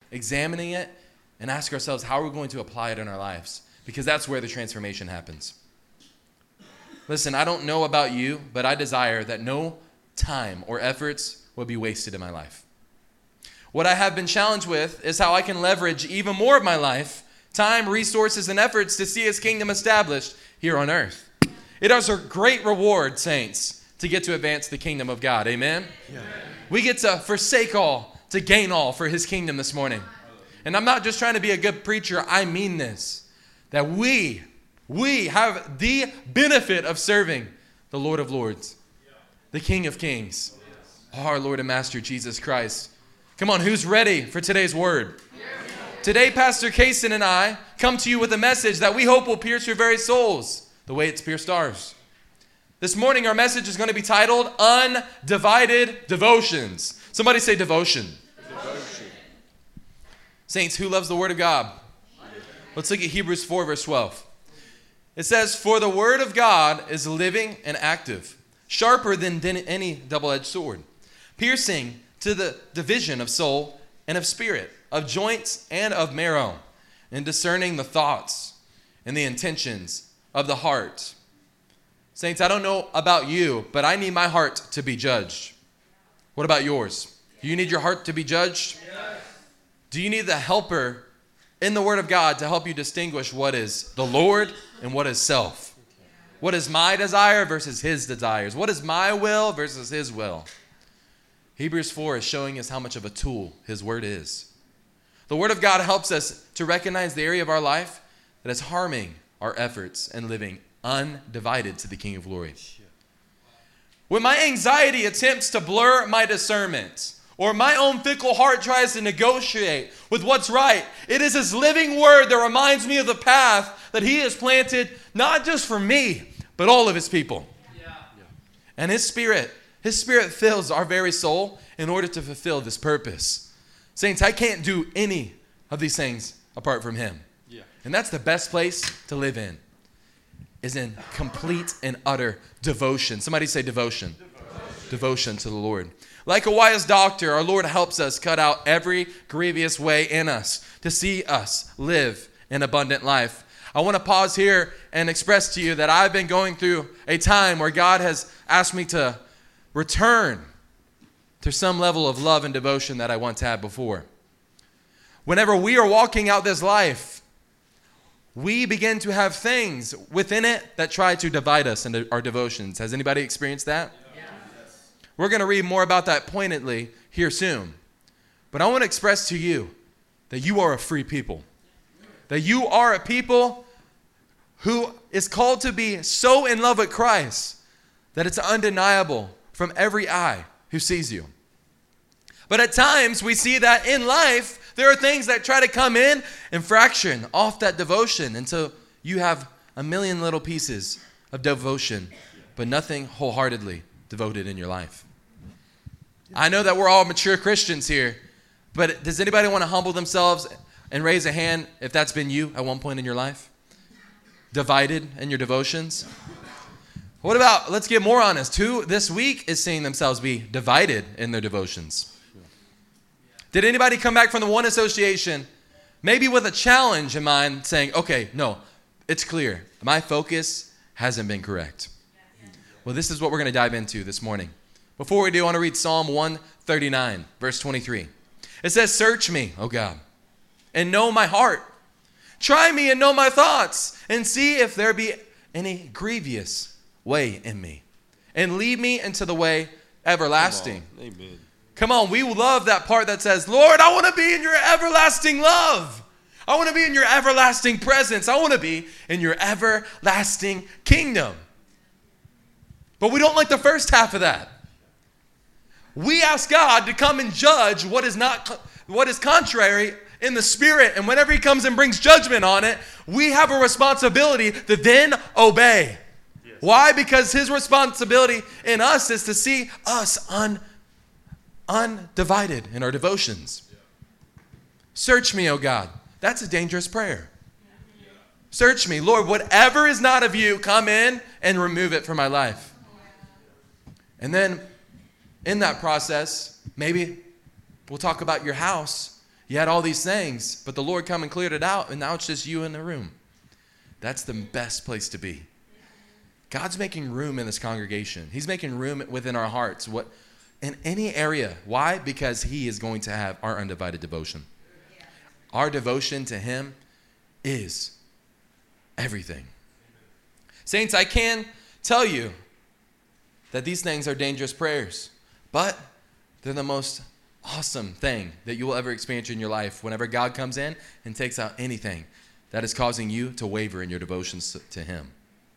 examining it, and ask ourselves, how are we going to apply it in our lives? Because that's where the transformation happens. Listen, I don't know about you, but I desire that no time or efforts will be wasted in my life. What I have been challenged with is how I can leverage even more of my life, time, resources, and efforts to see his kingdom established here on earth. It is a great reward, saints, to get to advance the kingdom of God. Amen? Yeah. We get to forsake all, to gain all for his kingdom this morning. And I'm not just trying to be a good preacher. I mean this. That we have the benefit of serving the Lord of Lords, the King of Kings, our Lord and Master Jesus Christ. Come on, who's ready for today's word? Today, Pastor Kaysen and I come to you with a message that we hope will pierce your very souls the way it's pierced ours. This morning, our message is going to be titled Undivided Devotions. Somebody say devotion. Devotion. Saints, who loves the Word of God? Let's look at Hebrews 4, verse 12. It says, "For the Word of God is living and active, sharper than any double-edged sword, piercing to the division of soul and of spirit, of joints and of marrow, and discerning the thoughts and the intentions of the heart." Saints, I don't know about you, but I need my heart to be judged. What about yours? Do you need your heart to be judged? Yes. Do you need the helper in the Word of God to help you distinguish what is the Lord and what is self? What is my desire versus his desires? What is my will versus his will? Hebrews 4 is showing us how much of a tool his Word is. The Word of God helps us to recognize the area of our life that is harming our efforts and living undivided to the King of Glory. When my anxiety attempts to blur my discernment, or my own fickle heart tries to negotiate with what's right, it is his living word that reminds me of the path that he has planted, not just for me, but all of his people. Yeah. And his spirit fills our very soul in order to fulfill this purpose. Saints, I can't do any of these things apart from him. Yeah. And that's the best place to live in, is in complete and utter devotion. Somebody say devotion. Devotion to the Lord. Like a wise doctor, our Lord helps us cut out every grievous way in us to see us live an abundant life. I want to pause here and express to you that I've been going through a time where God has asked me to return to some level of love and devotion that I once had before. Whenever we are walking out this life, we begin to have things within it that try to divide us into our devotions. Has anybody experienced that? We're going to read more about that pointedly here soon. But I want to express to you that you are a free people. That you are a people who is called to be so in love with Christ that it's undeniable from every eye who sees you. But at times we see that in life there are things that try to come in and fraction off that devotion until you have a million little pieces of devotion, but nothing wholeheartedly devoted in your life. I know that we're all mature Christians here, but does anybody want to humble themselves and raise a hand if that's been you at one point in your life? Divided in your devotions? What about, let's get more honest, who this week is seeing themselves be divided in their devotions? Did anybody come back from the One Association maybe with a challenge in mind saying, okay, no, it's clear. My focus hasn't been correct. Well, this is what we're going to dive into this morning. Before we do, I want to read Psalm 139, verse 23. It says, "Search me, O God, and know my heart. Try me and know my thoughts, and see if there be any grievous way in me, and lead me into the way everlasting." Amen. Come on, we love that part that says, Lord, I want to be in your everlasting love. I want to be in your everlasting presence. I want to be in your everlasting kingdom. But we don't like the first half of that. We ask God to come and judge what is contrary in the spirit. And whenever he comes and brings judgment on it, we have a responsibility to then obey. Yes. Why? Because his responsibility in us is to see us undivided in our devotions. Yeah. Search me, O God. That's a dangerous prayer. Yeah. Search me. Lord, whatever is not of you, come in and remove it from my life. And then in that process, maybe we'll talk about your house. You had all these things, but the Lord come and cleared it out, and now it's just you in the room. That's the best place to be. God's making room in this congregation. He's making room within our hearts. In any area. Why? Because he is going to have our undivided devotion. Our devotion to him is everything. Saints, I can tell you that these things are dangerous prayers, but they're the most awesome thing that you will ever experience in your life whenever God comes in and takes out anything that is causing you to waver in your devotions to him.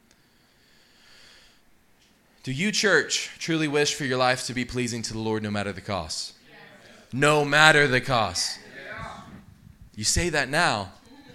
Do you, church, truly wish for your life to be pleasing to the Lord no matter the cost? Yes. No matter the cost. Yes. You say that now,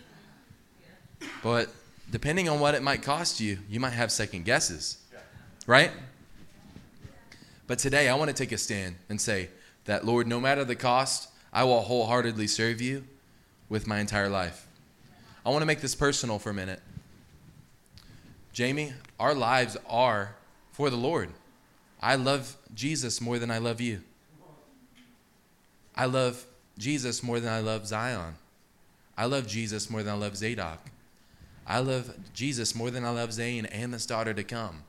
but depending on what it might cost you, you might have second guesses, right? But today I want to take a stand and say that, Lord, no matter the cost, I will wholeheartedly serve you with my entire life. I want to make this personal for a minute. Jamie, our lives are for the Lord. I love Jesus more than I love you. I love Jesus more than I love Zion. I love Jesus more than I love Zadok. I love Jesus more than I love Zane and this daughter to come.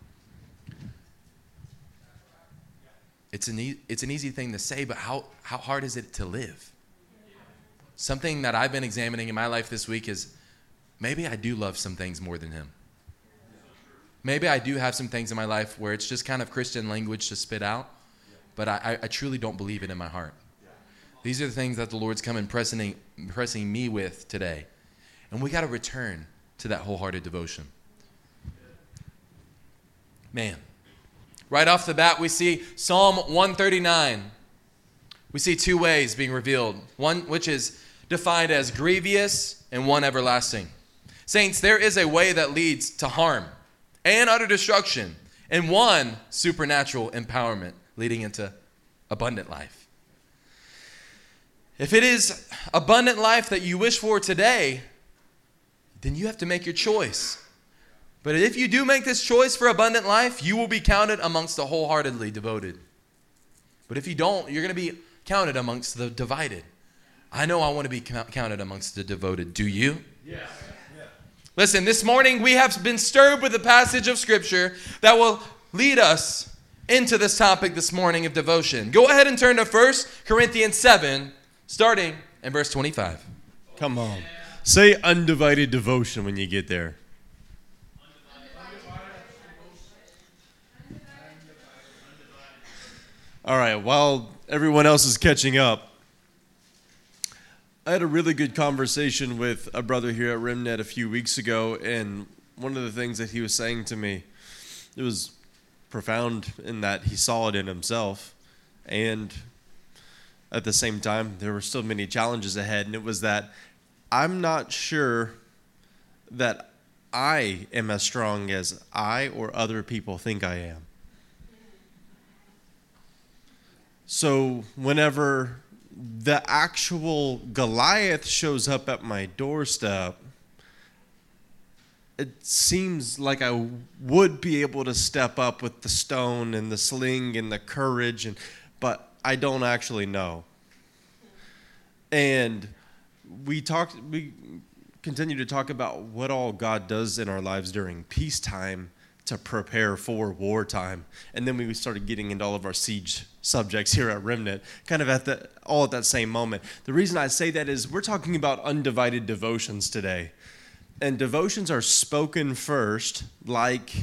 It's an easy thing to say, but how hard is it to live? Something that I've been examining in my life this week is maybe I do love some things more than him. Maybe I do have some things in my life where it's just kind of Christian language to spit out, but I truly don't believe it in my heart. These are the things that the Lord's come and pressing me with today. And we got to return to that wholehearted devotion. Man, right off the bat, we see Psalm 139. We see two ways being revealed. One which is defined as grievous and one everlasting. Saints, there is a way that leads to harm and utter destruction, and one supernatural empowerment leading into abundant life. If it is abundant life that you wish for today, then you have to make your choice. But if you do make this choice for abundant life, you will be counted amongst the wholeheartedly devoted. But if you don't, you're going to be counted amongst the divided. I know I want to be counted amongst the devoted. Do you? Yes. Listen, this morning we have been stirred with a passage of Scripture that will lead us into this topic this morning of devotion. Go ahead and turn to 1 Corinthians 7, starting in verse 25. Come on. Say undivided devotion when you get there. All right, while everyone else is catching up, I had a really good conversation with a brother here at Remnet a few weeks ago, and one of the things that he was saying to me, it was profound in that he saw it in himself, and at the same time, there were still many challenges ahead, and it was that I'm not sure that I am as strong as I or other people think I am. So whenever the actual Goliath shows up at my doorstep, it seems like I would be able to step up with the stone and the sling and the courage, but I don't actually know. And we continue to talk about what all God does in our lives during peacetime to prepare for wartime. And then we started getting into all of our siege subjects here at Remnant, kind of at that same moment. The reason I say that is we're talking about undivided devotions today. And devotions are spoken first, like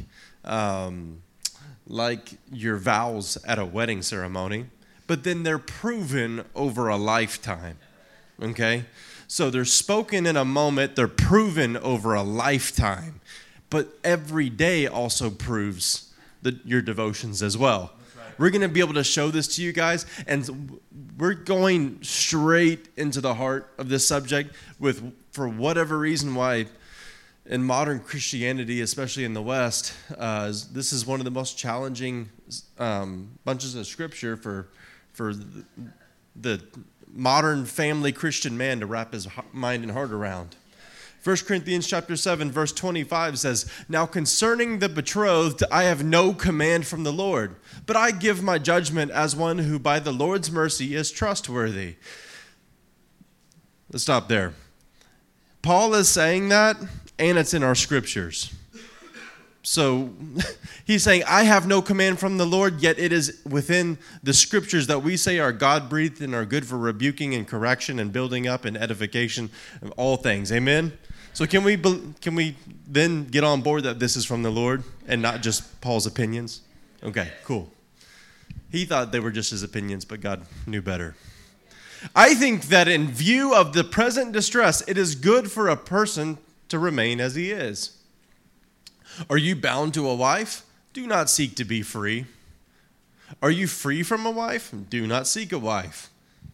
your vows at a wedding ceremony, but then they're proven over a lifetime, okay? So they're spoken in a moment, they're proven over a lifetime. But every day also proves your devotions as well. Right. We're going to be able to show this to you guys, and we're going straight into the heart of this subject for whatever reason why in modern Christianity, especially in the West, this is one of the most challenging bunches of Scripture for the modern family Christian man to wrap his mind and heart around. 1 Corinthians chapter 7, verse 25 says, "Now concerning the betrothed, I have no command from the Lord, but I give my judgment as one who by the Lord's mercy is trustworthy." Let's stop there. Paul is saying that, and it's in our scriptures. So he's saying, I have no command from the Lord, yet it is within the scriptures that we say are God-breathed and are good for rebuking and correction and building up and edification of all things. Amen? So can we then get on board that this is from the Lord and not just Paul's opinions? Okay, cool. He thought they were just his opinions, but God knew better. I think that in view of the present distress, it is good for a person to remain as he is. Are you bound to a wife? Do not seek to be free. Are you free from a wife? Do not seek a wife.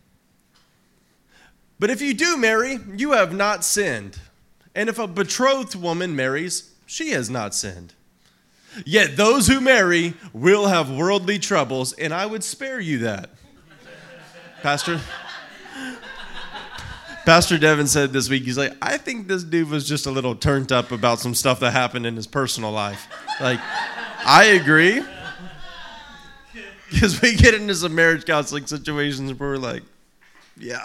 But if you do marry, you have not sinned. And if a betrothed woman marries, she has not sinned. Yet those who marry will have worldly troubles, and I would spare you that. Pastor Devin said this week, he's like, I think this dude was just a little turned up about some stuff that happened in his personal life. Like, I agree. Because we get into some marriage counseling situations where we're like, yeah.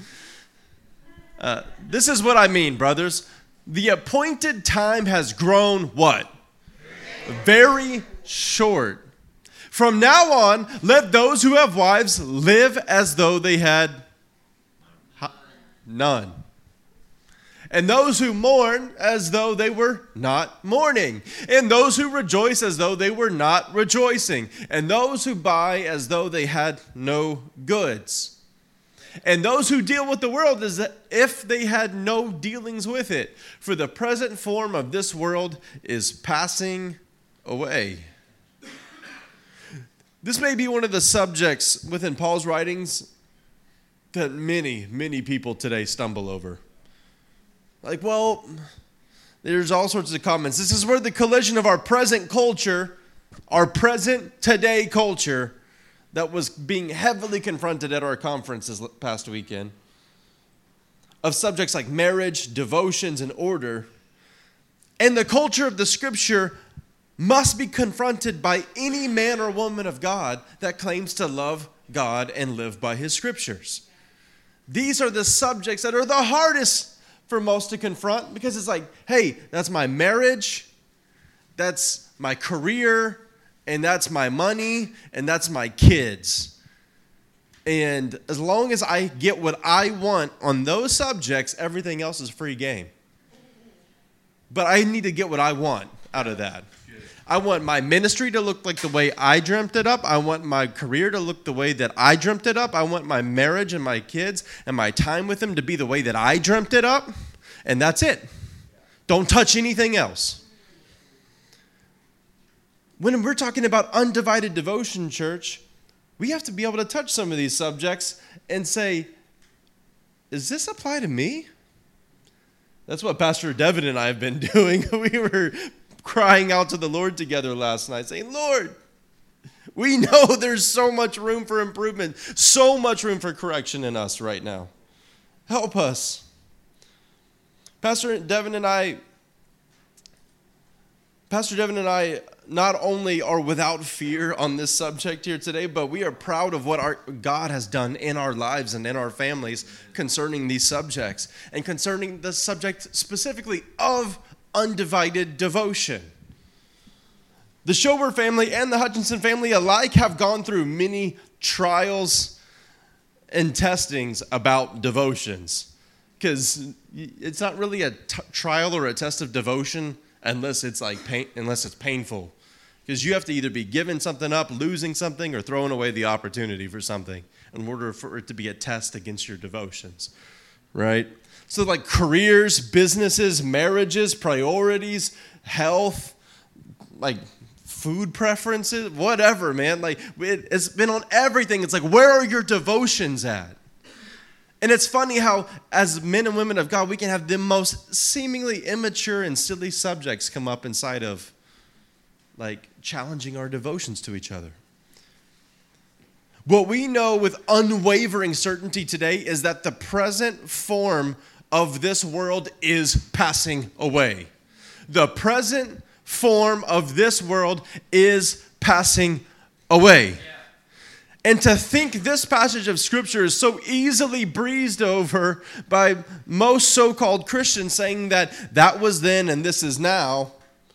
This is what I mean, brothers. The appointed time has grown what? Very short. From now on, let those who have wives live as though they had none. And those who mourn as though they were not mourning. And those who rejoice as though they were not rejoicing. And those who buy as though they had no goods. And those who deal with the world as if they had no dealings with it. For the present form of this world is passing away. This may be one of the subjects within Paul's writings that many, many people today stumble over. Like, well, there's all sorts of comments. This is where the collision of our present culture, our present today culture, that was being heavily confronted at our conference this past weekend, of subjects like marriage, devotions, and order. And the culture of the scripture must be confronted by any man or woman of God that claims to love God and live by his scriptures. These are the subjects that are the hardest for most to confront, because it's like, hey, that's my marriage, that's my career, and that's my money, and that's my kids. And as long as I get what I want on those subjects, everything else is free game. But I need to get what I want out of that. I want my ministry to look like the way I dreamt it up. I want my career to look the way that I dreamt it up. I want my marriage and my kids and my time with them to be the way that I dreamt it up. And that's it. Don't touch anything else. When we're talking about undivided devotion, church, we have to be able to touch some of these subjects and say, does this apply to me? That's what Pastor Devin and I have been doing. We were crying out to the Lord together last night, saying, Lord, we know there's so much room for improvement, so much room for correction in us right now. Help us. Pastor Devin and I not only are without fear on this subject here today, but we are proud of what our God has done in our lives and in our families concerning these subjects, and concerning the subject specifically of undivided devotion. The Schober family and the Hutchinson family alike have gone through many trials and testings about devotions, because it's not really a trial or a test of devotion unless it's painful, because you have to either be giving something up, losing something, or throwing away the opportunity for something in order for it to be a test against your devotions, right? So like careers, businesses, marriages, priorities, health, like food preferences, whatever, man. Like it's been on everything. It's like, where are your devotions at? And it's funny how as men and women of God, we can have the most seemingly immature and silly subjects come up inside of like challenging our devotions to each other. What we know with unwavering certainty today is that the present form of this world is passing away. The present form of this world is passing away. And to think this passage of Scripture is so easily breezed over by most so-called Christians, saying that was then and this is now,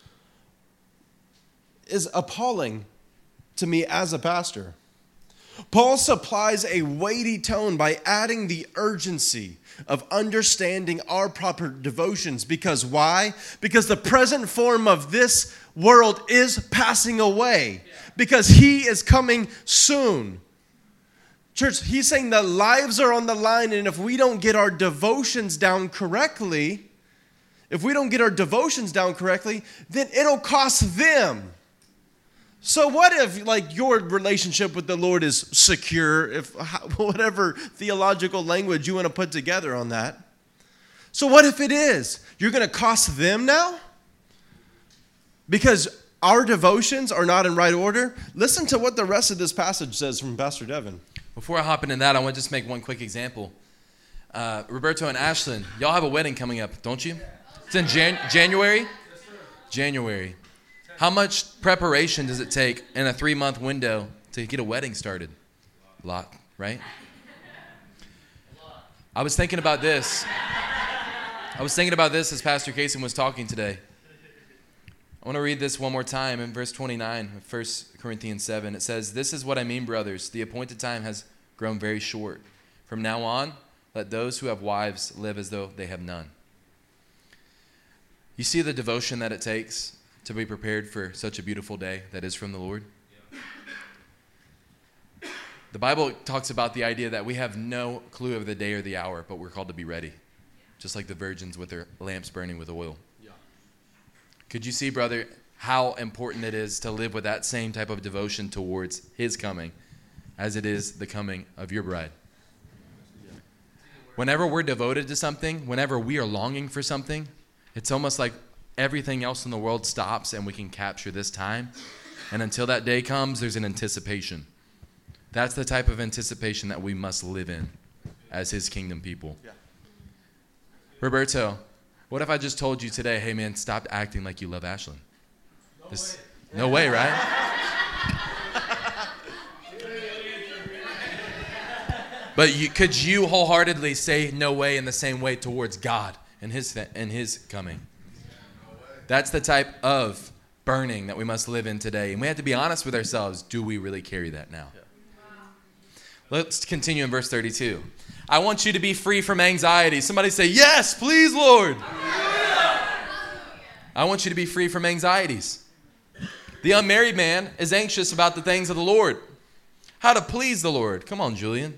is appalling to me as a pastor. Paul supplies a weighty tone by adding the urgency of understanding our proper devotions. Because why? Because the present form of this world is passing away. Because he is coming soon. Church, he's saying that lives are on the line, and if we don't get our devotions down correctly, then it'll cost them. So what if, like, your relationship with the Lord is secure, if whatever theological language you want to put together on that? So what if it is? You're going to cost them now? Because our devotions are not in right order? Listen to what the rest of this passage says from Pastor Devin. Before I hop into that, I want to just make one quick example. Roberto and Ashlyn, y'all have a wedding coming up, don't you? It's in January? January. How much preparation does it take in a 3-month window to get a wedding started? A lot, right? I was thinking about this as Pastor Casey was talking today. I want to read this one more time in verse 29 of 1 Corinthians 7. It says, "This is what I mean, brothers. The appointed time has grown very short. From now on, let those who have wives live as though they have none." You see the devotion that it takes to be prepared for such a beautiful day that is from the Lord? Yeah. The Bible talks about the idea that we have no clue of the day or the hour, but we're called to be ready, just like the virgins with their lamps burning with oil. Yeah. Could you see, brother, how important it is to live with that same type of devotion towards his coming as it is the coming of your bride? Yeah. Whenever we're devoted to something, whenever we are longing for something, it's almost like everything else in the world stops and we can capture this time. And until that day comes, there's an anticipation. That's the type of anticipation that we must live in as his kingdom people. Yeah. Roberto, what if I just told you today, hey man, stop acting like you love Ashlyn? No way, right? But could you wholeheartedly say no way in the same way towards God and his coming? That's the type of burning that we must live in today. And we have to be honest with ourselves. Do we really carry that now? Yeah. Let's continue in verse 32. I want you to be free from anxiety. Somebody say, yes, please, Lord. Yeah. I want you to be free from anxieties. The unmarried man is anxious about the things of the Lord. How to please the Lord. Come on, Julian.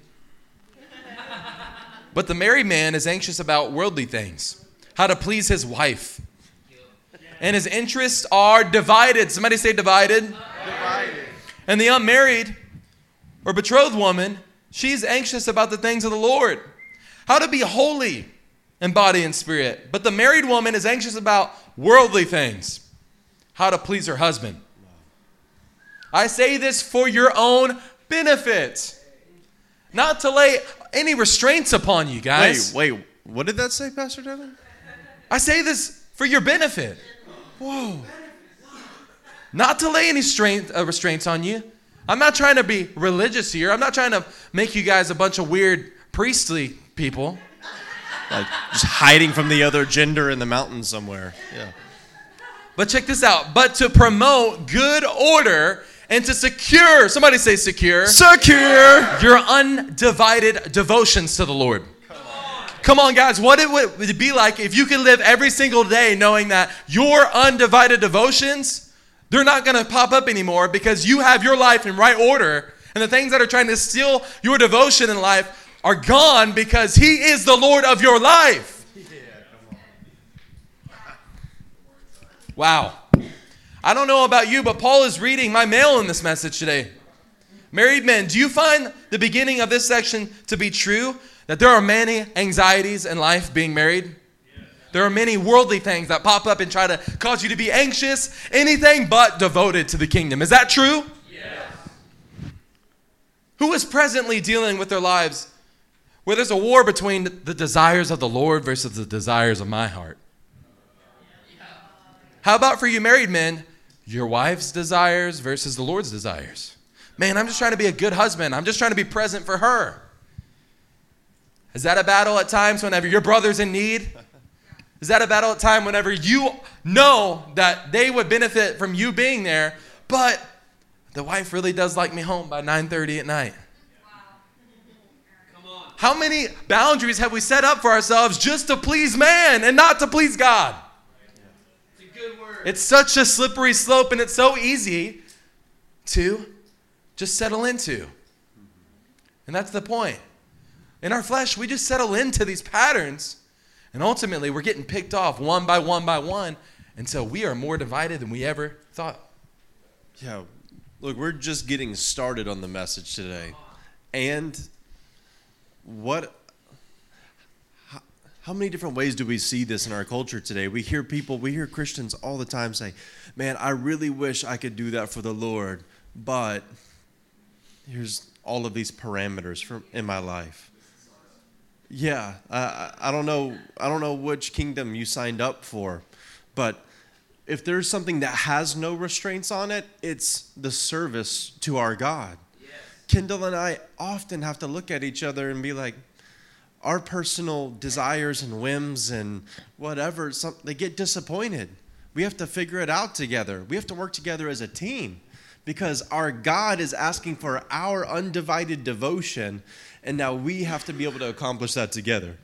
But the married man is anxious about worldly things. How to please his wife. And his interests are divided. Somebody say divided. Divided. And the unmarried or betrothed woman, she's anxious about the things of the Lord. How to be holy in body and spirit. But the married woman is anxious about worldly things. How to please her husband. I say this for your own benefit. Not to lay any restraints upon you guys. Wait. What did that say, Pastor Devin? I say this for your benefit. Whoa. Not to lay any restraints on you. I'm not trying to be religious here. I'm not trying to make you guys a bunch of weird priestly people. Like just hiding from the other gender in the mountains somewhere. Yeah. But check this out. But to promote good order and to secure, somebody say secure. Secure. Your undivided devotions to the Lord. Come on, guys. What it would be like if you could live every single day knowing that your undivided devotions, they're not going to pop up anymore because you have your life in right order. And the things that are trying to steal your devotion in life are gone because he is the Lord of your life. Yeah, come on. Wow. I don't know about you, but Paul is reading my mail in this message today. Married men, do you find the beginning of this section to be true? That there are many anxieties in life being married? Yes. There are many worldly things that pop up and try to cause you to be anxious, anything but devoted to the kingdom. Is that true? Yes. Who is presently dealing with their lives where there's a war between the desires of the Lord versus the desires of my heart? How about for you married men, your wife's desires versus the Lord's desires? Man, I'm just trying to be a good husband. I'm just trying to be present for her. Is that a battle at times whenever your brother's in need? Is that a battle at time whenever you know that they would benefit from you being there, but the wife really does like me home by 9:30 at night? How many boundaries have we set up for ourselves just to please man and not to please God? It's a good word. It's such a slippery slope, and it's so easy to just settle into. And that's the point. In our flesh, we just settle into these patterns, and ultimately we're getting picked off one by one until we are more divided than we ever thought. Yeah, look, we're just getting started on the message today. And how many different ways do we see this in our culture today? We hear Christians all the time say, man, I really wish I could do that for the Lord, but here's all of these parameters in my life. Yeah, I don't know which kingdom you signed up for, but if there's something that has no restraints on it, it's the service to our God. Kendall and I often have to look at each other and be like, our personal desires and whims and whatever, they get disappointed. We have to figure it out together. We have to work together as a team because our God is asking for our undivided devotion, and now we have to be able to accomplish that together.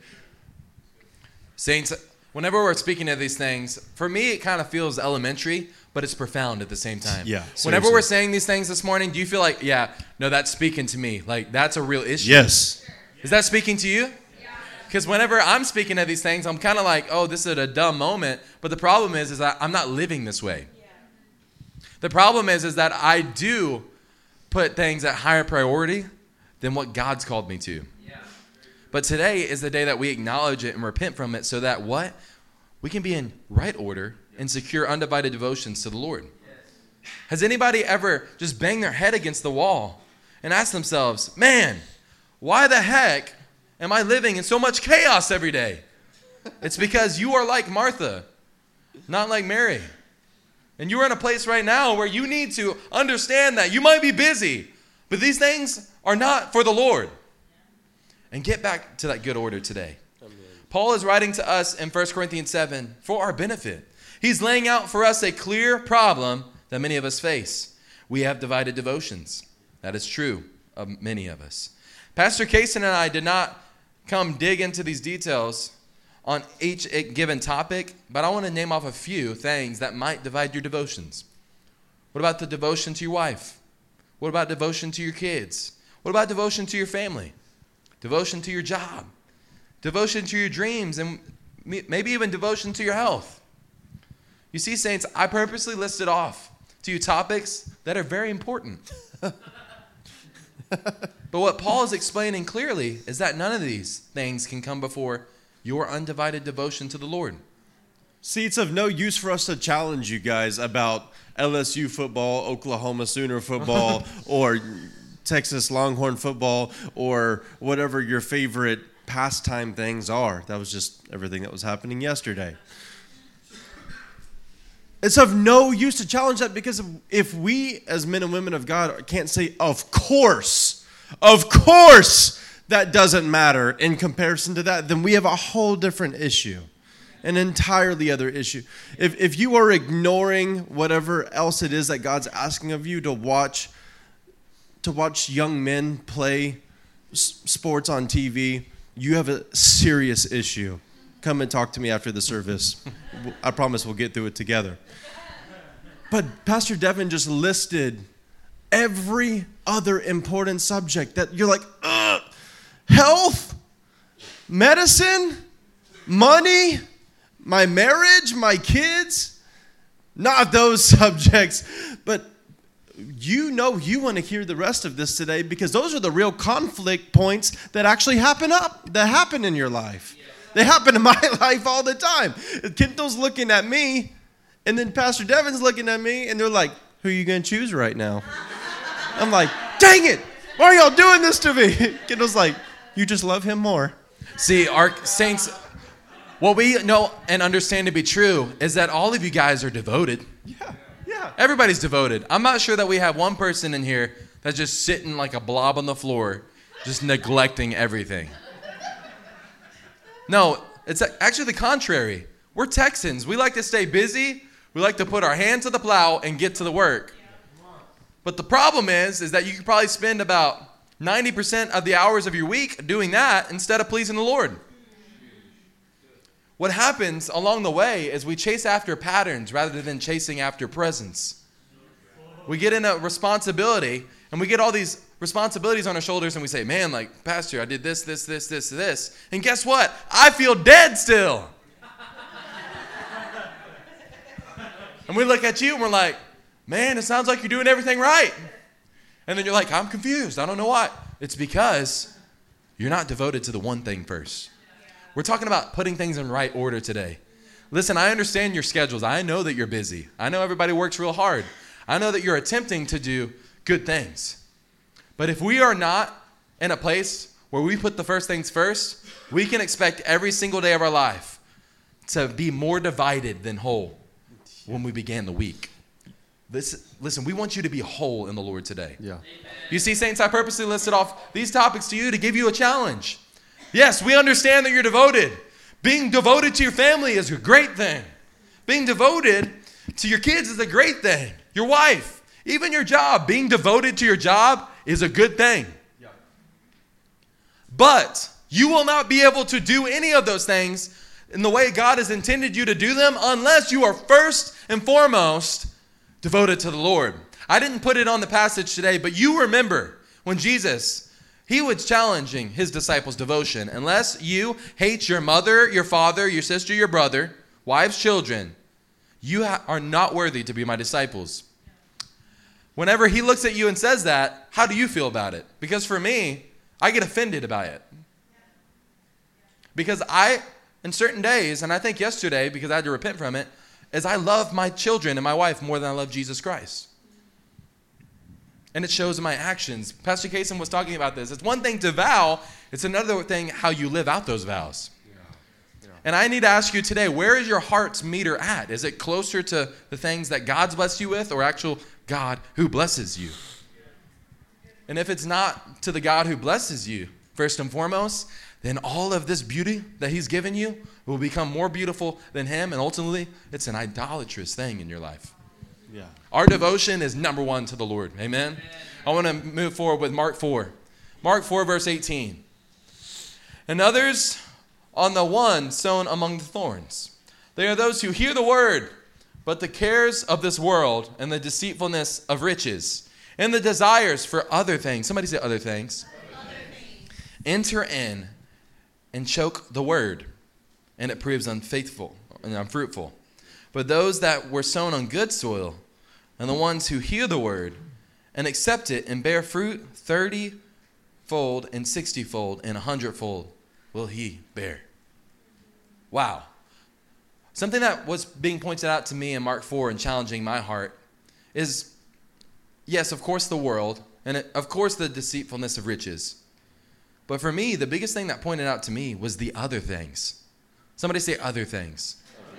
Saints, whenever we're speaking of these things, for me it kind of feels elementary, but it's profound at the same time. Yeah. Seriously. Whenever we're saying these things this morning, do you feel like, yeah, no, that's speaking to me? Like, that's a real issue? Yes. Is that speaking to you? Because whenever I'm speaking of these things, I'm kind of like, oh, this is a dumb moment. But the problem is that I'm not living this way. The problem is that I do put things at higher priority than what God's called me to. But today is the day that we acknowledge it and repent from it so that what? We can be in right order and secure undivided devotions to the Lord. Has anybody ever just banged their head against the wall and asked themselves, man, why the heck am I living in so much chaos every day? It's because you are like Martha, not like Mary. And you're in a place right now where you need to understand that you might be busy, but these things are not for the Lord. And get back to that good order today. Amen. Paul is writing to us in 1 Corinthians 7 for our benefit. He's laying out for us a clear problem that many of us face. We have divided devotions. That is true of many of us. Pastor Kaysen and I did not come dig into these details on each given topic, but I want to name off a few things that might divide your devotions. What about the devotion to your wife? What about devotion to your kids? What about devotion to your family? Devotion to your job? Devotion to your dreams, and maybe even devotion to your health? You see, saints, I purposely listed off to you topics that are very important. But what Paul is explaining clearly is that none of these things can come before your undivided devotion to the Lord. See, it's of no use for us to challenge you guys about LSU football, Oklahoma Sooner football, or Texas Longhorn football, or whatever your favorite pastime things are. That was just everything that was happening yesterday. It's of no use to challenge that, because if we as men and women of God can't say, of course, that doesn't matter in comparison to that, then we have a whole different issue, an entirely other issue. If you are ignoring whatever else it is that God's asking of you to watch young men play sports on TV, you have a serious issue. Come and talk to me after the service. I promise we'll get through it together. But Pastor Devin just listed every other important subject that you're like, health, medicine, money, my marriage, my kids. Not those subjects. But you know you want to hear the rest of this today, because those are the real conflict points that actually happen in your life. They happen in my life all the time. Kendall's looking at me, and then Pastor Devin's looking at me, and they're like, who are you going to choose right now? I'm like, dang it, why are y'all doing this to me? Kendall's like, you just love him more. See, our saints, what we know and understand to be true is that all of you guys are devoted. Yeah. Everybody's devoted. I'm not sure that we have one person in here that's just sitting like a blob on the floor, just neglecting everything. No, it's actually the contrary. We're Texans. We like to stay busy. We like to put our hand to the plow and get to the work. But the problem is that you could probably spend about 90% of the hours of your week doing that instead of pleasing the Lord. What happens along the way is we chase after patterns rather than chasing after presence. We get in a responsibility, and we get all these responsibilities on our shoulders, and we say, man, like, Pastor, I did this. And guess what? I feel dead still. And we look at you, and we're like, man, it sounds like you're doing everything right. And then you're like, I'm confused. I don't know why. It's because you're not devoted to the one thing first. We're talking about putting things in right order today. Listen, I understand your schedules. I know that you're busy. I know everybody works real hard. I know that you're attempting to do good things. But if we are not in a place where we put the first things first, we can expect every single day of our life to be more divided than whole when we began the week. Listen, we want you to be whole in the Lord today. Yeah. You see, saints, I purposely listed off these topics to you to give you a challenge. Yes, we understand that you're devoted. Being devoted to your family is a great thing. Being devoted to your kids is a great thing. Your wife, even your job, being devoted to your job is a good thing. Yeah. But you will not be able to do any of those things in the way God has intended you to do them unless you are first and foremost devoted to the Lord. I didn't put it on the passage today, but you remember when Jesus, he was challenging his disciples' devotion. Unless you hate your mother, your father, your sister, your brother, wives, children, you are not worthy to be my disciples. Whenever he looks at you and says that, how do you feel about it? Because for me, I get offended by it. Because in certain days, and I think yesterday, because I had to repent from it, is I love my children and my wife more than I love Jesus Christ. And it shows in my actions. Pastor Kaysen was talking about this. It's one thing to vow. It's another thing how you live out those vows. Yeah. And I need to ask you today, where is your heart's meter at? Is it closer to the things that God's blessed you with or actual God who blesses you? And if it's not to the God who blesses you, first and foremost, then all of this beauty that he's given you will become more beautiful than him. And ultimately, it's an idolatrous thing in your life. Yeah. Our devotion is number one to the Lord. Amen? I want to move forward with Mark 4. Mark 4, verse 18. And others on the one sown among the thorns. They are those who hear the word, but the cares of this world and the deceitfulness of riches and the desires for other things. Somebody say other things. Enter in and choke the word, and it proves unfaithful and unfruitful. But those that were sown on good soil, and the ones who hear the word and accept it and bear fruit 30-fold and 60-fold and 100-fold will he bear. Wow. Something that was being pointed out to me in Mark 4 and challenging my heart is, yes, of course the world, and of course the deceitfulness of riches. But for me, the biggest thing that pointed out to me was the other things. Somebody say other things.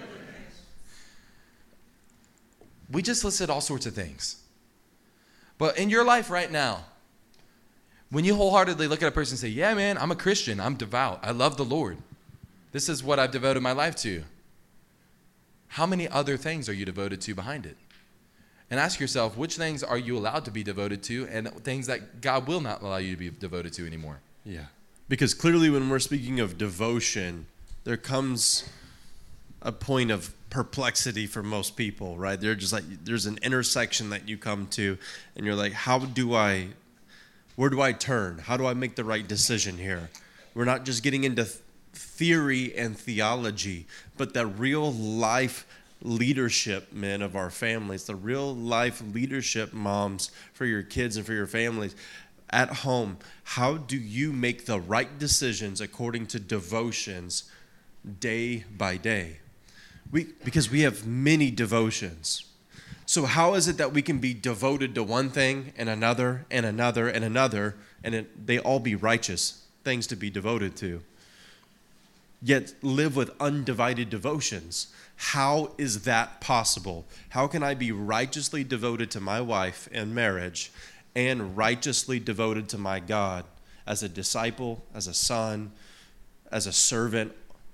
We just listed all sorts of things. But in your life right now, when you wholeheartedly look at a person and say, yeah, man, I'm a Christian. I'm devout. I love the Lord. This is what I've devoted my life to. How many other things are you devoted to behind it? And ask yourself, which things are you allowed to be devoted to and things that God will not allow you to be devoted to anymore? Yeah. Because clearly when we're speaking of devotion, there comes a point of perplexity for most people, right? They're just like, there's an intersection that you come to and you're like, where do I turn? How do I make the right decision here? We're not just getting into theory and theology, but the real life leadership men of our families, the real life leadership moms for your kids and for your families at home. How do you make the right decisions according to devotions day by day? Because we have many devotions. So how is it that we can be devoted to one thing and another and another and another, and they all be righteous things to be devoted to, yet live with undivided devotions? How is that possible? How can I be righteously devoted to my wife and marriage and righteously devoted to my God as a disciple, as a son, as a servant,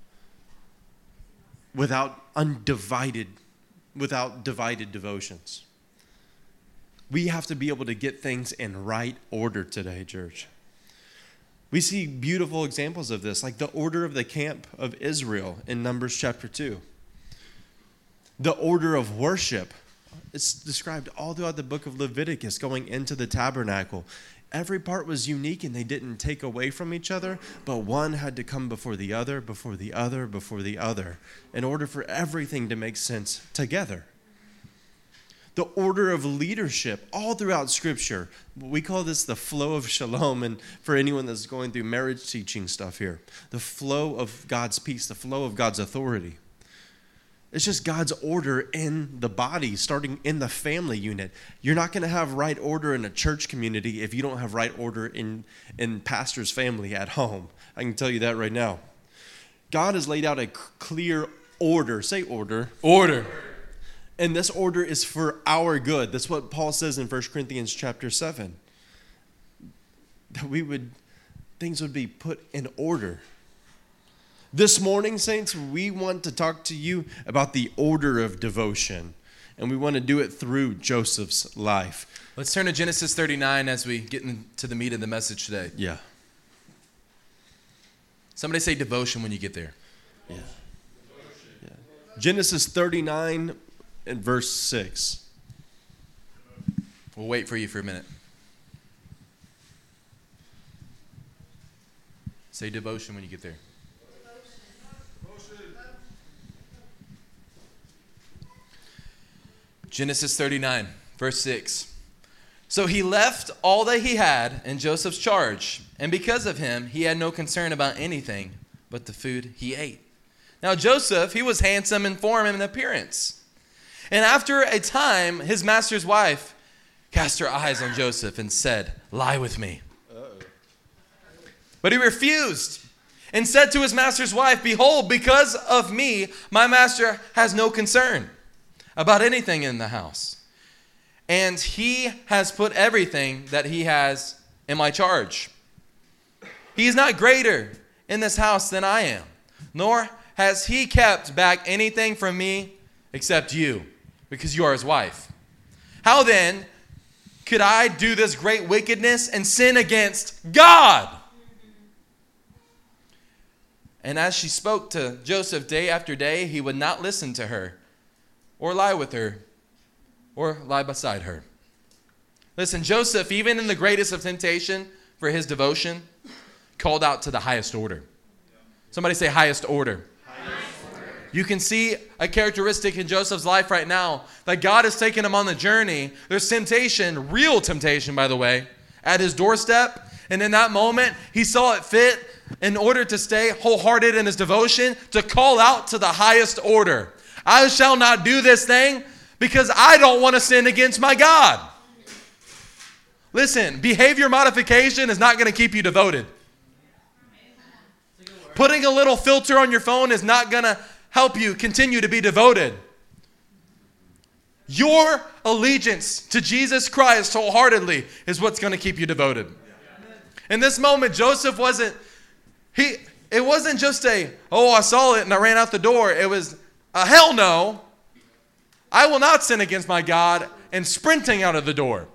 without divided devotions. We have to be able to get things in right order today, church. We see beautiful examples of this, like the order of the camp of Israel in Numbers chapter 2. The order of worship, it's described all throughout the book of Leviticus, going into the tabernacle. Every part was unique and they didn't take away from each other, but one had to come before the other, before the other, before the other, in order for everything to make sense together. The order of leadership all throughout Scripture. We call this the flow of shalom, and for anyone that's going through marriage teaching stuff here, the flow of God's peace, the flow of God's authority. It's just God's order in the body, starting in the family unit. You're not going to have right order in a church community if you don't have right order in pastor's family at home. I can tell you that right now. God has laid out a clear order. Say order. Order. And this order is for our good. That's what Paul says in 1 Corinthians chapter 7. That things would be put in order. This morning, saints, we want to talk to you about the order of devotion. And we want to do it through Joseph's life. Let's turn to Genesis 39 as we get into the meat of the message today. Yeah. Somebody say devotion when you get there. Yeah. Genesis 39 and verse 6. We'll wait for you for a minute. Say devotion when you get there. Genesis 39, verse 6. So he left all that he had in Joseph's charge, and because of him, he had no concern about anything but the food he ate. Now Joseph, he was handsome in form and appearance. And after a time, his master's wife cast her eyes on Joseph and said, "Lie with me." But he refused and said to his master's wife, "Behold, because of me, my master has no concern about anything in the house. And he has put everything that he has in my charge. He is not greater in this house than I am, nor has he kept back anything from me except you, because you are his wife. How then could I do this great wickedness and sin against God?" And as she spoke to Joseph day after day, he would not listen to her, or lie with her, or lie beside her. Listen, Joseph, even in the greatest of temptation for his devotion, called out to the highest order. Somebody say highest order. You can see a characteristic in Joseph's life right now that God has taken him on the journey. There's temptation, real temptation, by the way, at his doorstep. And in that moment, he saw it fit, in order to stay wholehearted in his devotion, to call out to the highest order. I shall not do this thing because I don't want to sin against my God. Listen, behavior modification is not going to keep you devoted. Putting a little filter on your phone is not going to help you continue to be devoted. Your allegiance to Jesus Christ wholeheartedly is what's going to keep you devoted. In this moment, Joseph it wasn't just I saw it and I ran out the door. It was hell no. I will not sin against my God, and sprinting out of the door.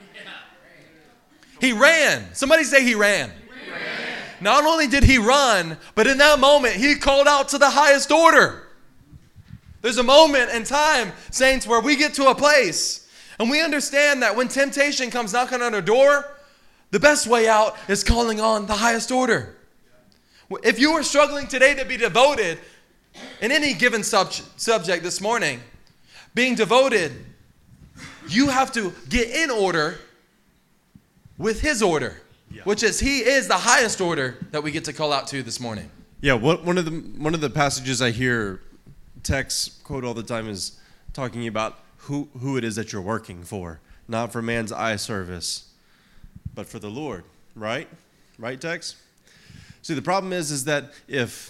He ran. Somebody say he ran. Not only did he run, but in that moment, he called out to the highest order. There's a moment in time, saints, where we get to a place and we understand that when temptation comes knocking on our door, the best way out is calling on the highest order. If you are struggling today to be devoted in any given subject this morning, being devoted, you have to get in order with his order, which is he is the highest order that we get to call out to this morning. Yeah, one of the passages I hear Tex quote all the time is talking about who it is that you're working for, not for man's eye service, but for the Lord, right? Right, Tex? See, the problem is that if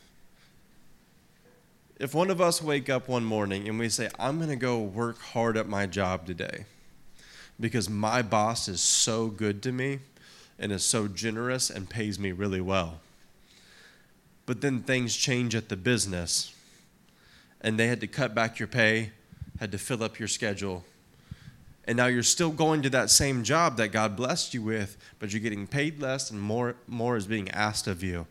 one of us wake up one morning and we say, "I'm going to go work hard at my job today," because my boss is so good to me and is so generous and pays me really well. But then things change at the business, and they had to cut back your pay, had to fill up your schedule, and now you're still going to that same job that God blessed you with, but you're getting paid less and more is being asked of you.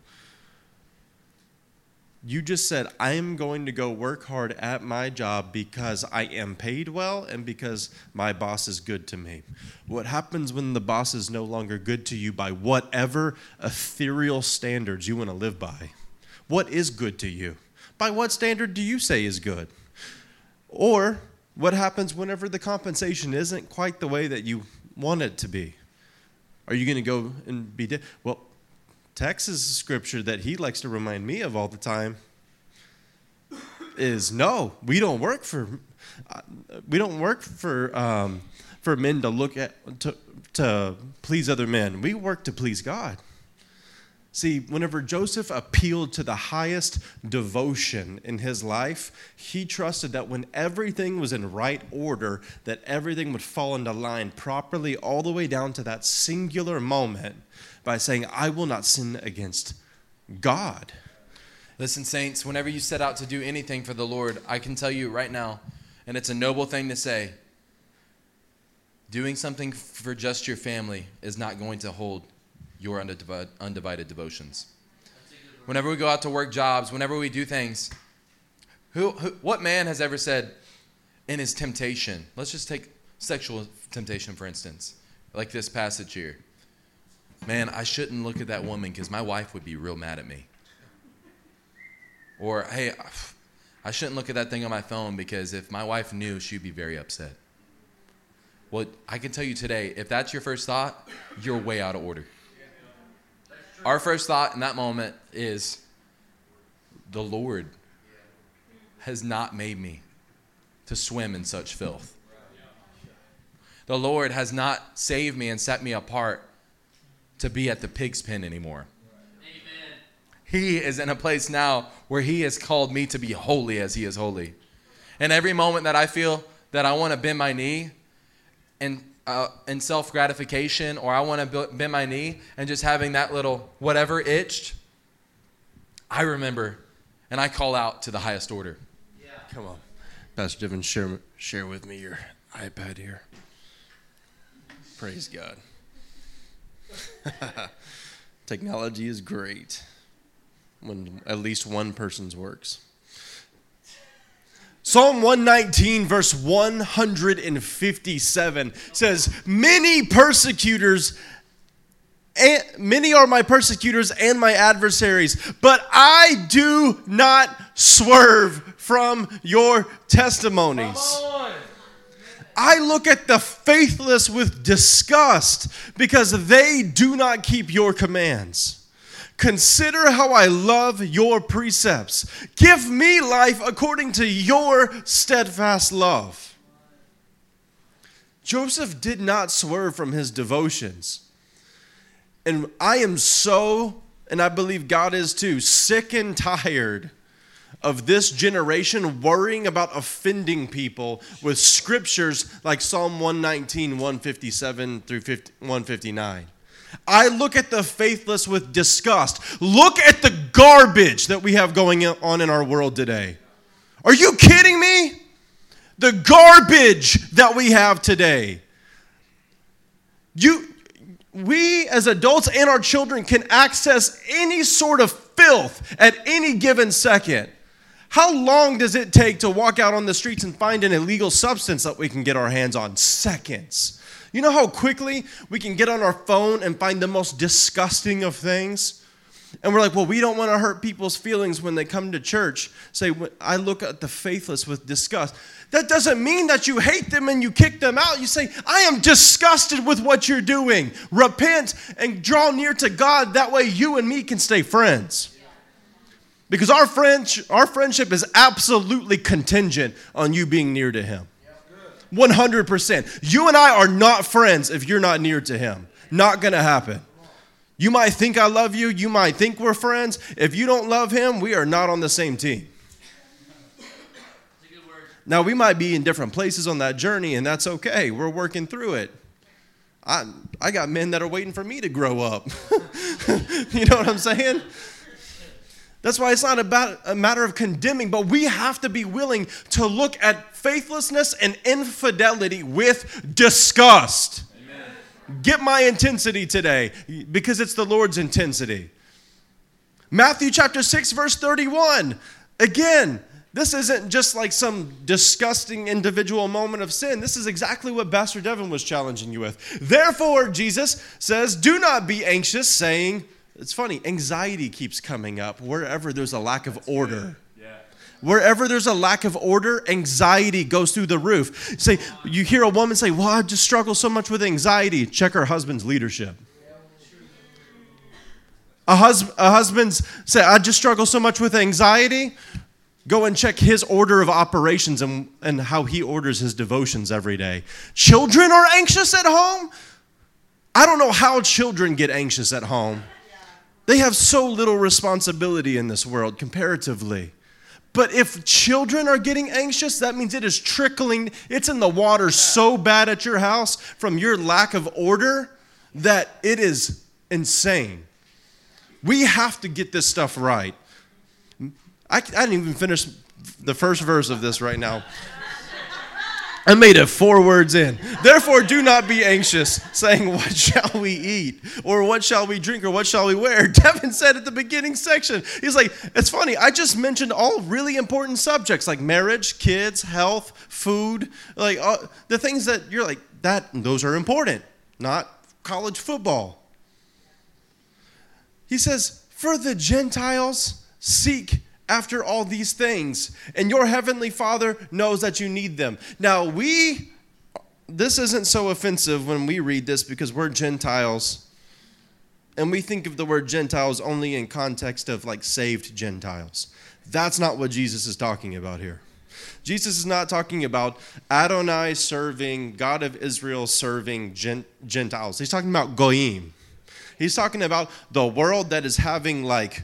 You just said, I am going to go work hard at my job because I am paid well and because my boss is good to me. What happens when the boss is no longer good to you by whatever ethereal standards you want to live by? What is good to you? By what standard do you say is good? Or what happens whenever the compensation isn't quite the way that you want it to be? Are you going to go and be well? Texas scripture that he likes to remind me of all the time is no, we don't work for men to look at to please other men. We work to please God. See, whenever Joseph appealed to the highest devotion in his life, he trusted that when everything was in right order, that everything would fall into line properly all the way down to that singular moment by saying, I will not sin against God. Listen, saints, whenever you set out to do anything for the Lord, I can tell you right now, and it's a noble thing to say, doing something for just your family is not going to hold your undivided devotions. Whenever we go out to work jobs, whenever we do things, what man has ever said in his temptation, let's just take sexual temptation, for instance, like this passage here. Man, I shouldn't look at that woman because my wife would be real mad at me. Or, hey, I shouldn't look at that thing on my phone because if my wife knew, she'd be very upset. Well, I can tell you today, if that's your first thought, you're way out of order. Our first thought in that moment is, the Lord has not made me to swim in such filth. The Lord has not saved me and set me apart to be at the pig's pen anymore. Amen. He is in a place now where he has called me to be holy as he is holy. And every moment that I feel that I want to bend my knee and self-gratification, or I want to bend my knee and just having that little whatever itched, I remember and I call out to the highest order. Yeah. Come on. Pastor Devin, share with me your iPad here. Praise God. Technology is great when at least one person's works. Psalm 119, verse 157 says, many are my persecutors and my adversaries, but I do not swerve from your testimonies. I look at the faithless with disgust because they do not keep your commands. Consider how I love your precepts. Give me life according to your steadfast love. Joseph did not swerve from his devotions. And I am so, and I believe God is too, sick and tired of this generation worrying about offending people with scriptures like Psalm 119, 157 through 159. I look at the faithless with disgust. Look at the garbage that we have going on in our world today. Are you kidding me? The garbage that we have today. We as adults and our children can access any sort of filth at any given second. How long does it take to walk out on the streets and find an illegal substance that we can get our hands on? Seconds. You know how quickly we can get on our phone and find the most disgusting of things? And we're like, well, we don't want to hurt people's feelings when they come to church. Say, I look at the faithless with disgust. That doesn't mean that you hate them and you kick them out. You say, I am disgusted with what you're doing. Repent and draw near to God. That way you and me can stay friends. Because our friendship is absolutely contingent on you being near to him. 100%. You and I are not friends if you're not near to him. Not going to happen. You might think I love you. You might think we're friends. If you don't love him, we are not on the same team. Now, we might be in different places on that journey, and that's okay. We're working through it. I got men that are waiting for me to grow up. You know what I'm saying? That's why it's not about a matter of condemning, but we have to be willing to look at faithlessness and infidelity with disgust. Amen. Get my intensity today, because it's the Lord's intensity. Matthew chapter 6, verse 31. Again, this isn't just like some disgusting individual moment of sin. This is exactly what Pastor Devin was challenging you with. Therefore, Jesus says, do not be anxious, saying, it's funny, anxiety keeps coming up wherever there's a lack of order. Yeah. Wherever there's a lack of order, anxiety goes through the roof. Say, you hear a woman say, well, I just struggle so much with anxiety. Check her husband's leadership. A husband's say, I just struggle so much with anxiety. Go and check his order of operations and how he orders his devotions every day. Children are anxious at home. I don't know how children get anxious at home. They have so little responsibility in this world comparatively. But if children are getting anxious, that means it is trickling. It's in the water so bad at your house from your lack of order that it is insane. We have to get this stuff right. I didn't even finish the first verse of this right now. I made it 4 words in. Therefore, do not be anxious, saying, what shall we eat? Or what shall we drink? Or what shall we wear? Devin said at the beginning section, he's like, it's funny, I just mentioned all really important subjects like marriage, kids, health, food, like the things that you're like, those are important, not college football. He says, for the Gentiles seek after all these things, and your heavenly Father knows that you need them. Now, this isn't so offensive when we read this because we're Gentiles, and we think of the word Gentiles only in context of like saved Gentiles. That's not what Jesus is talking about here. Jesus is not talking about Adonai serving, God of Israel serving Gentiles. He's talking about Goyim. He's talking about the world that is having like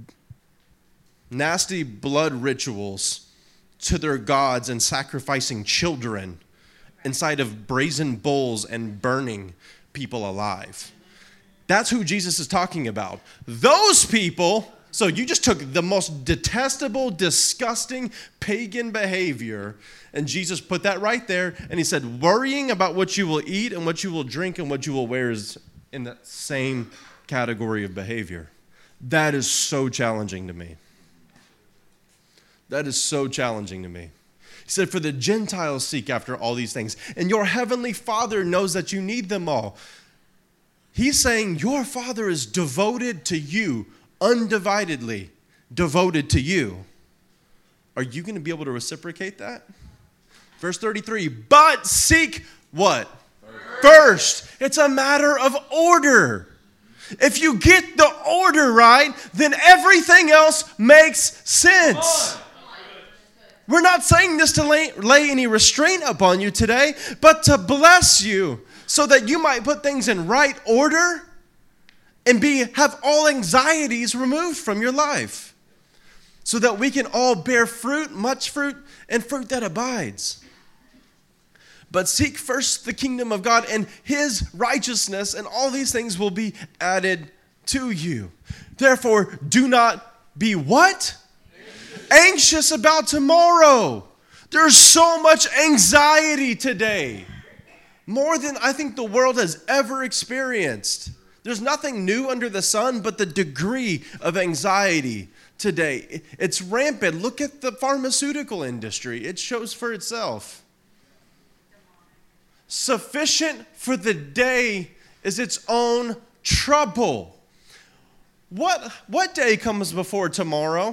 nasty blood rituals to their gods and sacrificing children inside of brazen bulls and burning people alive. That's who Jesus is talking about. Those people, so you just took the most detestable, disgusting pagan behavior, and Jesus put that right there, and he said, worrying about what you will eat and what you will drink and what you will wear is in that same category of behavior. That is so challenging to me. That is so challenging to me. He said, for the Gentiles seek after all these things, and your heavenly Father knows that you need them all. He's saying your Father is devoted to you, undividedly devoted to you. Are you going to be able to reciprocate that? Verse 33, but seek what? First. It's a matter of order. If you get the order right, then everything else makes sense. We're not saying this to lay any restraint upon you today, but to bless you so that you might put things in right order and have all anxieties removed from your life so that we can all bear fruit, much fruit, and fruit that abides. But seek first the kingdom of God and his righteousness, and all these things will be added to you. Therefore, do not be what? Anxious about tomorrow. There's so much anxiety today. More than I think the world has ever experienced. There's nothing new under the sun but the degree of anxiety today. It's rampant. Look at the pharmaceutical industry. It shows for itself. Sufficient for the day is its own trouble. What day comes before tomorrow?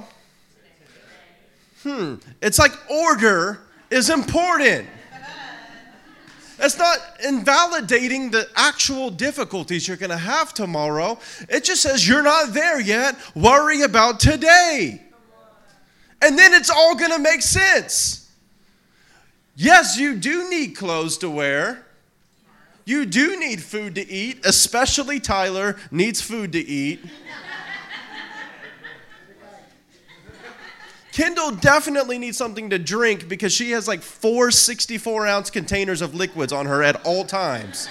It's like order is important. It's not invalidating the actual difficulties you're going to have tomorrow. It just says you're not there yet. Worry about today. And then it's all going to make sense. Yes, you do need clothes to wear. You do need food to eat, especially Tyler needs food to eat. Kendall definitely needs something to drink because she has like 4 64-ounce containers of liquids on her at all times.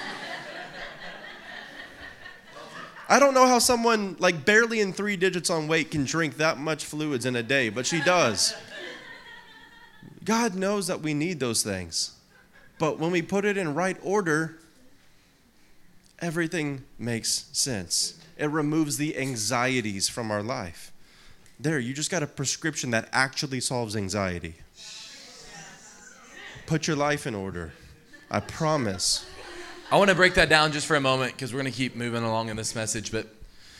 I don't know how someone like barely in 3 digits on weight can drink that much fluids in a day, but she does. God knows that we need those things. But when we put it in right order, everything makes sense. It removes the anxieties from our life. There, you just got a prescription that actually solves anxiety. Put your life in order. I promise. I want to break that down just for a moment because we're going to keep moving along in this message. But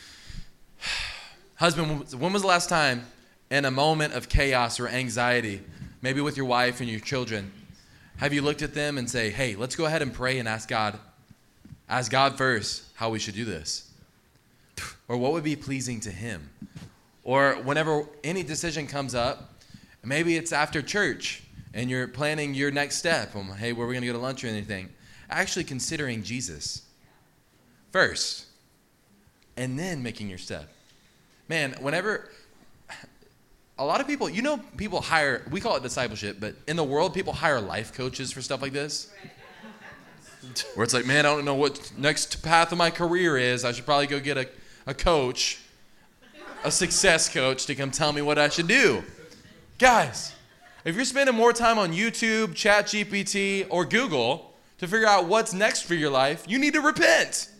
husband, when was the last time in a moment of chaos or anxiety, maybe with your wife and your children, have you looked at them and say, hey, let's go ahead and pray and ask God first how we should do this? Or what would be pleasing to him? Or whenever any decision comes up, maybe it's after church and you're planning your next step. Hey, where are we going to go to lunch or anything? Actually considering Jesus first and then making your step. Man, whenever a lot of people, people hire, we call it discipleship, but in the world, people hire life coaches for stuff like this. Where it's like, man, I don't know what next path of my career is. I should probably go get a coach, a success coach to come tell me what I should do. Guys, if you're spending more time on YouTube, ChatGPT, or Google to figure out what's next for your life, you need to repent.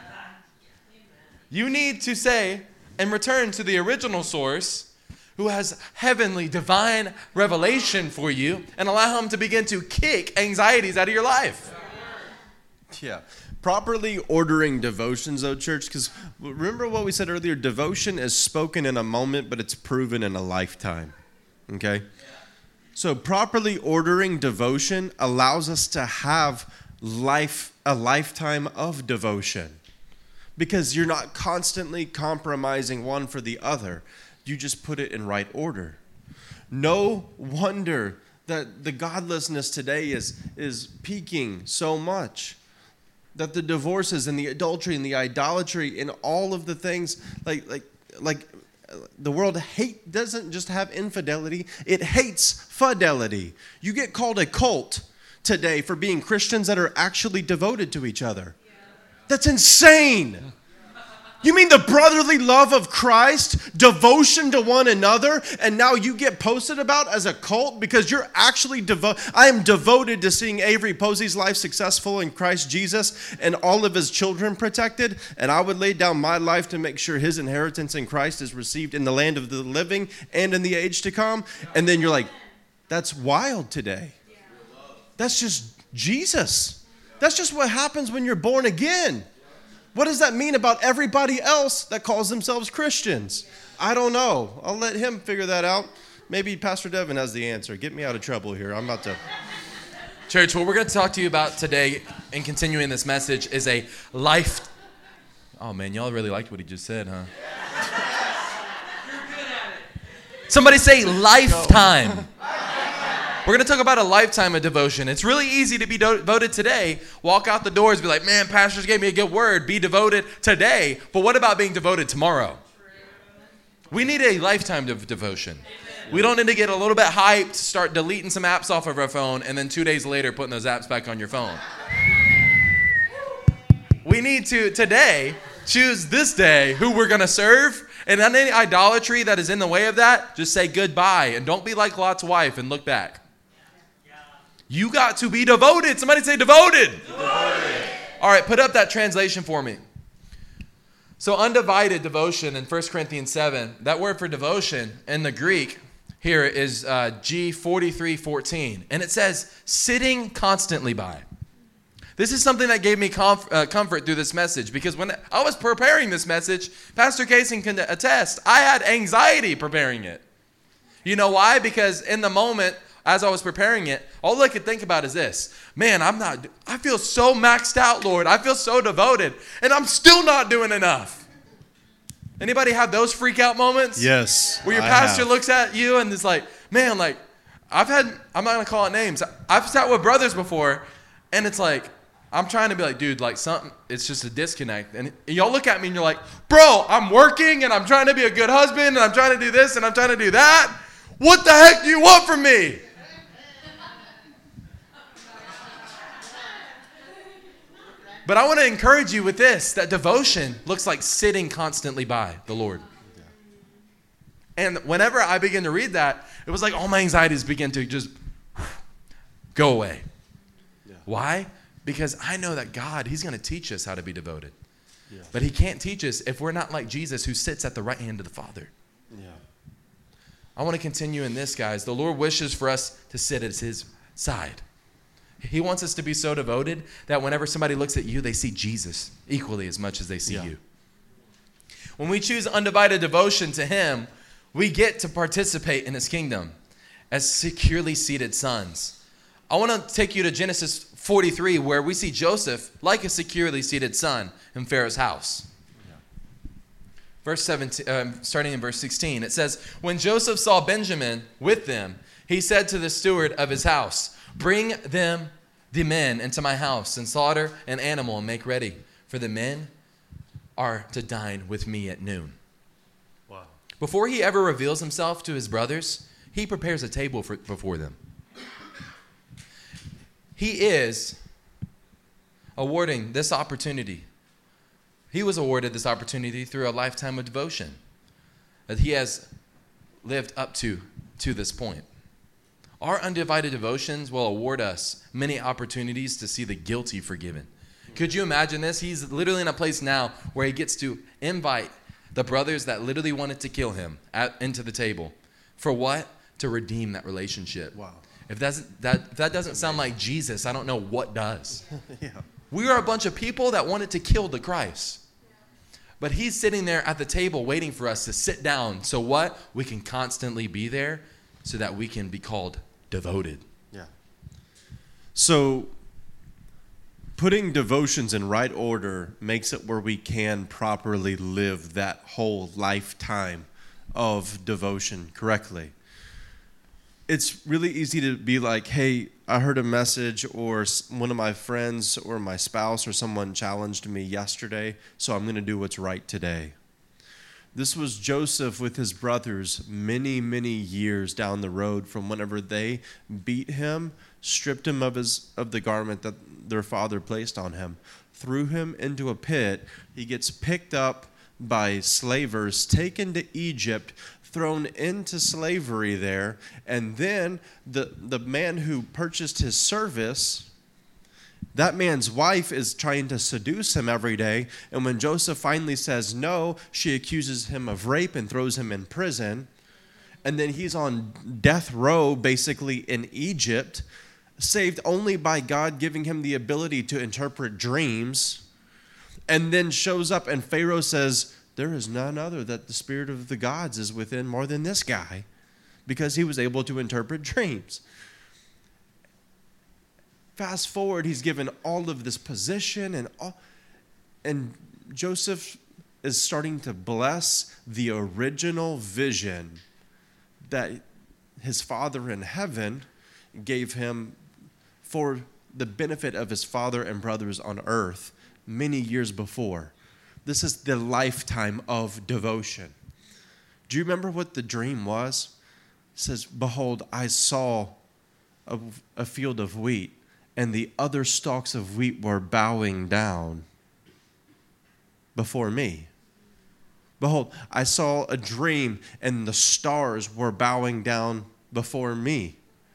You need to say and return to the original source who has heavenly, divine revelation for you and allow him to begin to kick anxieties out of your life. Yeah. Properly ordering devotions, though, church, because remember what we said earlier, devotion is spoken in a moment, but it's proven in a lifetime. Okay? So properly ordering devotion allows us to have a lifetime of devotion because you're not constantly compromising one for the other. You just put it in right order. No wonder that the godlessness today is peaking so much. That the divorces and the adultery and the idolatry and all of the things like the world doesn't just have infidelity, it hates fidelity. You get called a cult today for being Christians that are actually devoted to each other. That's insane. You mean the brotherly love of Christ, devotion to one another, and now you get posted about as a cult because you're actually devoted. I am devoted to seeing Avery Posey's life successful in Christ Jesus and all of his children protected, and I would lay down my life to make sure his inheritance in Christ is received in the land of the living and in the age to come. And then you're like, that's wild today. That's just Jesus. That's just what happens when you're born again. What does that mean about everybody else that calls themselves Christians? I don't know. I'll let him figure that out. Maybe Pastor Devin has the answer. Get me out of trouble here. I'm about to... Church, what we're going to talk to you about today and continuing this message is a life... Oh, man, y'all really liked what he just said, huh? Somebody say lifetime. We're going to talk about a lifetime of devotion. It's really easy to be devoted today. Walk out the doors, be like, man, pastors gave me a good word. Be devoted today. But what about being devoted tomorrow? We need a lifetime of devotion. We don't need to get a little bit hyped, start deleting some apps off of our phone, and then 2 days later putting those apps back on your phone. We need to, today, choose this day who we're going to serve. And on any idolatry that is in the way of that, just say goodbye. And don't be like Lot's wife and look back. You got to be devoted. Somebody say devoted. Devoted. All right, put up that translation for me. So undivided devotion in 1 Corinthians 7, that word for devotion in the Greek here is G4314. And it says, sitting constantly by. This is something that gave me comfort through this message because when I was preparing this message, Pastor Casey can attest, I had anxiety preparing it. You know why? Because in the moment, as I was preparing it, all I could think about is this. Man, I feel so maxed out, Lord. I feel so devoted, and I'm still not doing enough. Anybody have those freak out moments? Yes. Where your pastor looks at you and is like, man, like, I'm not going to call it names. I've sat with brothers before, and it's like, I'm trying to be like, dude, like something, it's just a disconnect. And y'all look at me and you're like, bro, I'm working and I'm trying to be a good husband and I'm trying to do this and I'm trying to do that. What the heck do you want from me? But I want to encourage you with this, that devotion looks like sitting constantly by the Lord. And whenever I begin to read that, it was like all my anxieties begin to just go away. Yeah. Why? Because I know that God, he's going to teach us how to be devoted. Yeah. But he can't teach us if we're not like Jesus, who sits at the right hand of the Father. Yeah. I want to continue in this, guys. The Lord wishes for us to sit at his side. He wants us to be so devoted that whenever somebody looks at you, they see Jesus equally as much as they see you. When we choose undivided devotion to him, we get to participate in his kingdom as securely seated sons. I want to take you to Genesis 43, where we see Joseph like a securely seated son in Pharaoh's house. Verse 17, starting in verse 16, it says, when Joseph saw Benjamin with them, he said to the steward of his house, bring them the men into my house and slaughter an animal and make ready, for the men are to dine with me at noon. Wow. Before he ever reveals himself to his brothers, he prepares a table before them. He is awarding this opportunity. He was awarded this opportunity through a lifetime of devotion that he has lived up to this point. Our undivided devotions will award us many opportunities to see the guilty forgiven. Could you imagine this? He's literally in a place now where he gets to invite the brothers that literally wanted to kill him into the table. For what? To redeem that relationship. Wow. If that doesn't sound like Jesus, I don't know what does. Yeah. We are a bunch of people that wanted to kill the Christ. But he's sitting there at the table waiting for us to sit down. So what? We can constantly be there so that we can be called devoted. Yeah. So putting devotions in right order makes it where we can properly live that whole lifetime of devotion correctly. It's really easy to be like, hey, I heard a message, or one of my friends or my spouse or someone challenged me yesterday, so I'm going to do what's right today. This was Joseph with his brothers many, many years down the road from whenever they beat him, stripped him of the garment that their father placed on him, threw him into a pit. He gets picked up by slavers, taken to Egypt, thrown into slavery there, and then the man who purchased his service, that man's wife is trying to seduce him every day, and when Joseph finally says no, she accuses him of rape and throws him in prison, and then he's on death row basically in Egypt, saved only by God giving him the ability to interpret dreams, and then shows up and Pharaoh says, there is none other that the spirit of the gods is within more than this guy, because he was able to interpret dreams. Fast forward, he's given all of this position, and Joseph is starting to bless the original vision that his Father in heaven gave him for the benefit of his father and brothers on earth many years before. This is the lifetime of devotion. Do you remember what the dream was? It says, behold, I saw a field of wheat, and the other stalks of wheat were bowing down before me. Behold, I saw a dream, and the stars were bowing down before me.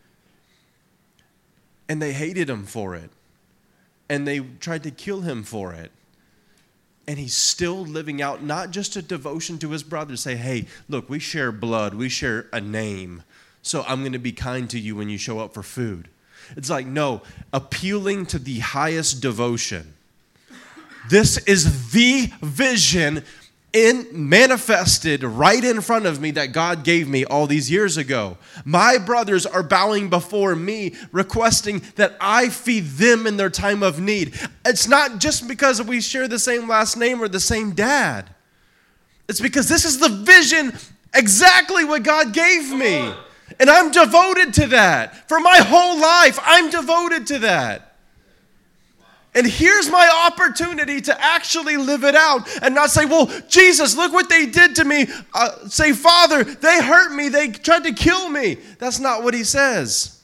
And they hated him for it. And they tried to kill him for it. And he's still living out not just a devotion to his brothers. Say, hey, look, we share blood. We share a name. So I'm going to be kind to you when you show up for food. It's like, no, appealing to the highest devotion. This is the vision manifested right in front of me that God gave me all these years ago. My brothers are bowing before me, requesting that I feed them in their time of need. It's not just because we share the same last name or the same dad. It's because this is the vision, exactly what God gave me. And I'm devoted to that. For my whole life, I'm devoted to that. And here's my opportunity to actually live it out and not say, well, Jesus, look what they did to me. Say, Father, they hurt me. They tried to kill me. That's not what he says.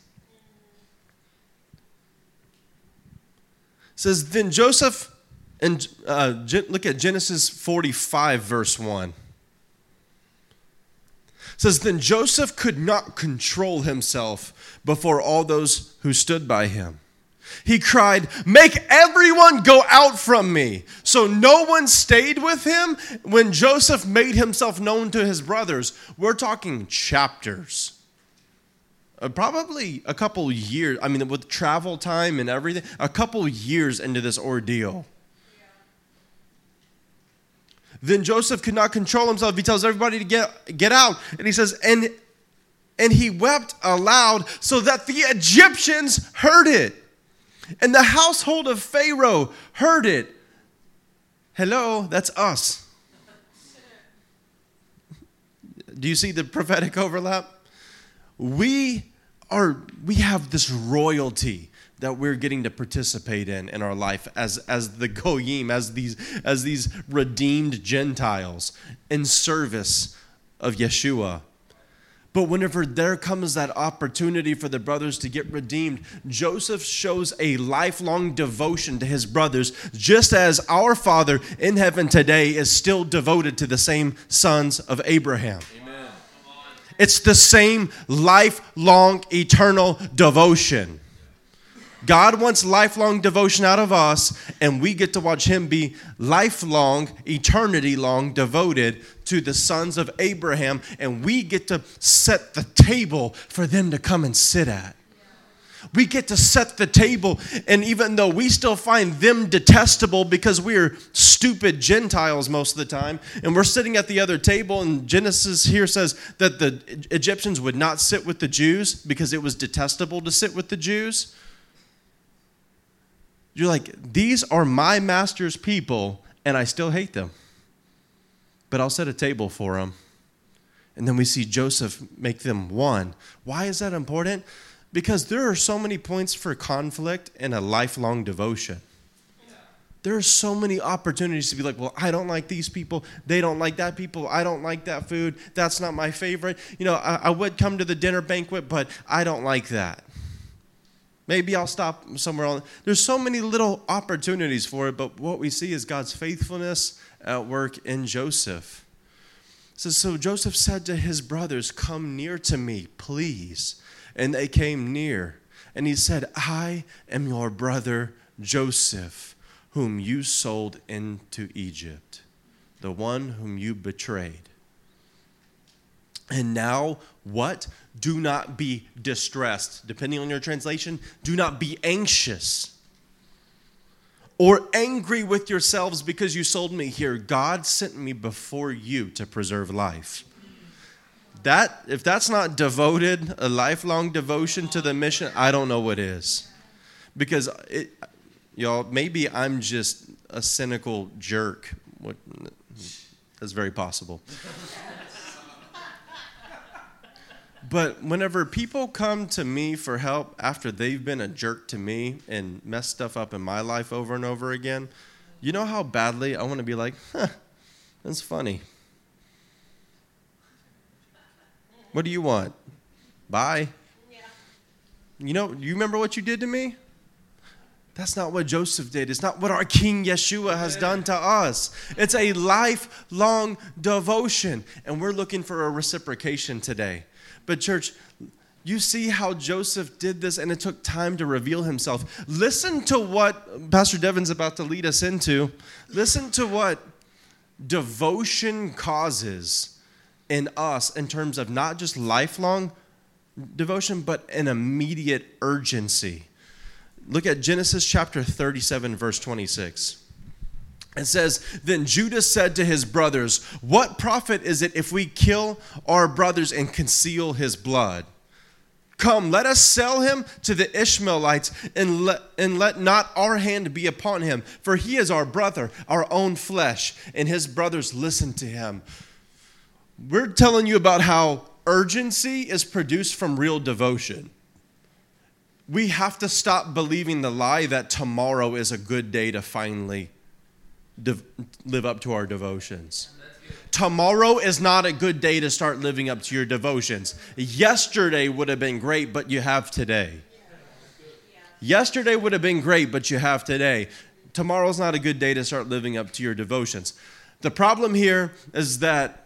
It says, then Joseph, and look at Genesis 45, verse 1. It says, then Joseph could not control himself before all those who stood by him. He cried, make everyone go out from me. So no one stayed with him when Joseph made himself known to his brothers. We're talking chapters. Probably a couple years. I mean, with travel time and everything, a couple years into this ordeal. Then Joseph could not control himself. He tells everybody to get out. And he says, and he wept aloud so that the Egyptians heard it. And the household of Pharaoh heard it. Hello, that's us. Do you see the prophetic overlap? We have this royalty that we're getting to participate in our life as the goyim, as these redeemed Gentiles in service of Yeshua. But whenever there comes that opportunity for the brothers to get redeemed, Joseph shows a lifelong devotion to his brothers, just as our Father in heaven today is still devoted to the same sons of Abraham. Amen. It's the same lifelong, eternal devotion. God wants lifelong devotion out of us, and we get to watch him be lifelong, eternity-long devoted to the sons of Abraham, and we get to set the table for them to come and sit at. We get to set the table, and even though we still find them detestable because we're stupid Gentiles most of the time, and we're sitting at the other table, and Genesis here says that the Egyptians would not sit with the Jews because it was detestable to sit with the Jews. You're like, these are my master's people, and I still hate them. But I'll set a table for them. And then we see Joseph make them one. Why is that important? Because there are so many points for conflict in a lifelong devotion. There are so many opportunities to be like, well, I don't like these people. They don't like that people. I don't like that food. That's not my favorite. You know, I would come to the dinner banquet, but I don't like that. Maybe I'll stop somewhere else. There's so many little opportunities for it, but what we see is God's faithfulness at work in Joseph. It says, so Joseph said to his brothers, come near to me, please. And they came near. And he said, I am your brother Joseph, whom you sold into Egypt, the one whom you betrayed. And now what? Do not be distressed. Depending on your translation, do not be anxious or angry with yourselves because you sold me here. God sent me before you to preserve life. If that's not devoted, a lifelong devotion to the mission, I don't know what is. Because, y'all, maybe I'm just a cynical jerk. That's very possible. But whenever people come to me for help after they've been a jerk to me and messed stuff up in my life over and over again, you know how badly I want to be like, that's funny. What do you want? Bye. Yeah. You remember what you did to me? That's not what Joseph did. It's not what our King Yeshua has done to us. It's a lifelong devotion, and we're looking for a reciprocation today. But church, you see how Joseph did this, and it took time to reveal himself. Listen to what Pastor Devin's about to lead us into. Listen to what devotion causes in us in terms of not just lifelong devotion, but an immediate urgency. Look at Genesis chapter 37, verse 26. It says, then Judah said to his brothers, what profit is it if we kill our brothers and conceal his blood? Come, let us sell him to the Ishmaelites and let not our hand be upon him. For he is our brother, our own flesh. And his brothers listened to him. We're telling you about how urgency is produced from real devotion. we have to stop believing the lie that tomorrow is a good day to finally live up to our devotions. Tomorrow is not a good day to start living up to your devotions. Yesterday would have been great, but you have today. Yesterday would have been great, but you have today. Tomorrow's not a good day to start living up to your devotions. The problem here is that